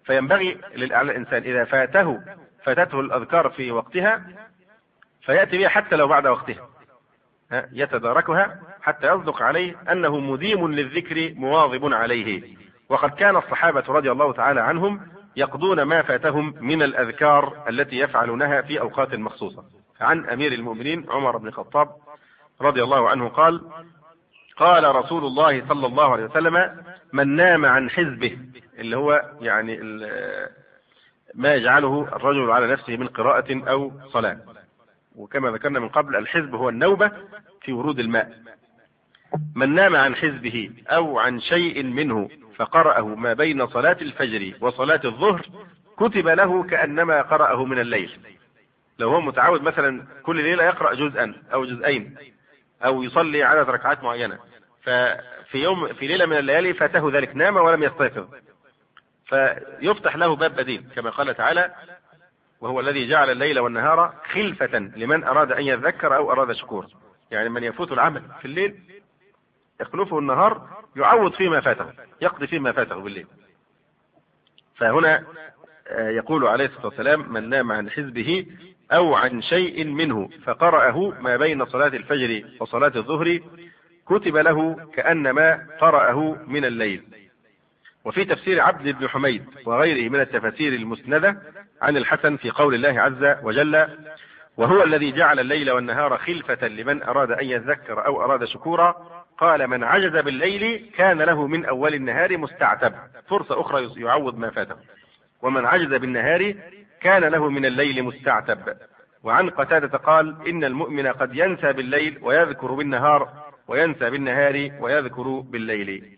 فينبغي على الإنسان إذا فاته فاتته الأذكار في وقتها فيأتي بها حتى لو بعد وقتها، يتداركها حتى يصدق عليه أنه مديم للذكر مواظب عليه. وقد كان الصحابة رضي الله تعالى عنهم يقضون ما فاتهم من الأذكار التي يفعلونها في أوقات مخصوصة. عن أمير المؤمنين عمر بن الخطاب رضي الله عنه قال: قال رسول الله صلى الله عليه وسلم: من نام عن حزبه، اللي هو يعني ما يجعله الرجل على نفسه من قراءة أو صلاة. وكما ذكرنا من قبل الحزب هو النوبة في ورود الماء. من نام عن حزبه أو عن شيء منه فقرأه ما بين صلاة الفجر وصلاة الظهر كتب له كأنما قرأه من الليل. لو هو متعود مثلا كل ليلة يقرأ جزءا أو جزئين أو يصلي عدد ركعات معينة، ففي يوم في ليلة من الليالي فاته ذلك، نام ولم يستيقظ، فيفتح له باب بديل كما قال تعالى: وهو الذي جعل الليل والنهار خلفة لمن أراد أن يذكر أو أراد شكور. يعني من يفوت العمل في الليل يخلفه النهار يعوض فيما فاته، يقضي فيما فاته بالليل. فهنا يقول عليه الصلاة والسلام: من نام عن حزبه أو عن شيء منه فقرأه ما بين صلاة الفجر وصلاة الظهر كتب له كأنما قرأه من الليل. وفي تفسير عبد بن حميد وغيره من التفاسير المسندة عن الحسن في قول الله عز وجل: وهو الذي جعل الليل والنهار خلفة لمن أراد أن يذكر أو أراد شكورا، قال: من عجز بالليل كان له من أول النهار مستعتب، فرصة أخرى يعوض ما فاته. ومن عجز بالنهار كان له من الليل مستعتب. وعن قتادة قال: إن المؤمن قد ينسى بالليل ويذكر بالنهار، وينسى بالنهار ويذكر بالليل.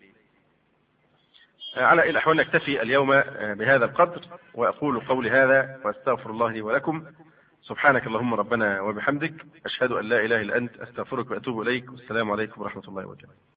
على الأحوال نكتفي اليوم بهذا القدر، وأقول قولي هذا وأستغفر الله لي ولكم. سبحانك اللهم ربنا وبحمدك، أشهد أن لا إله إلا أنت، أستغفرك وأتوب إليك، والسلام عليكم ورحمة الله وبركاته.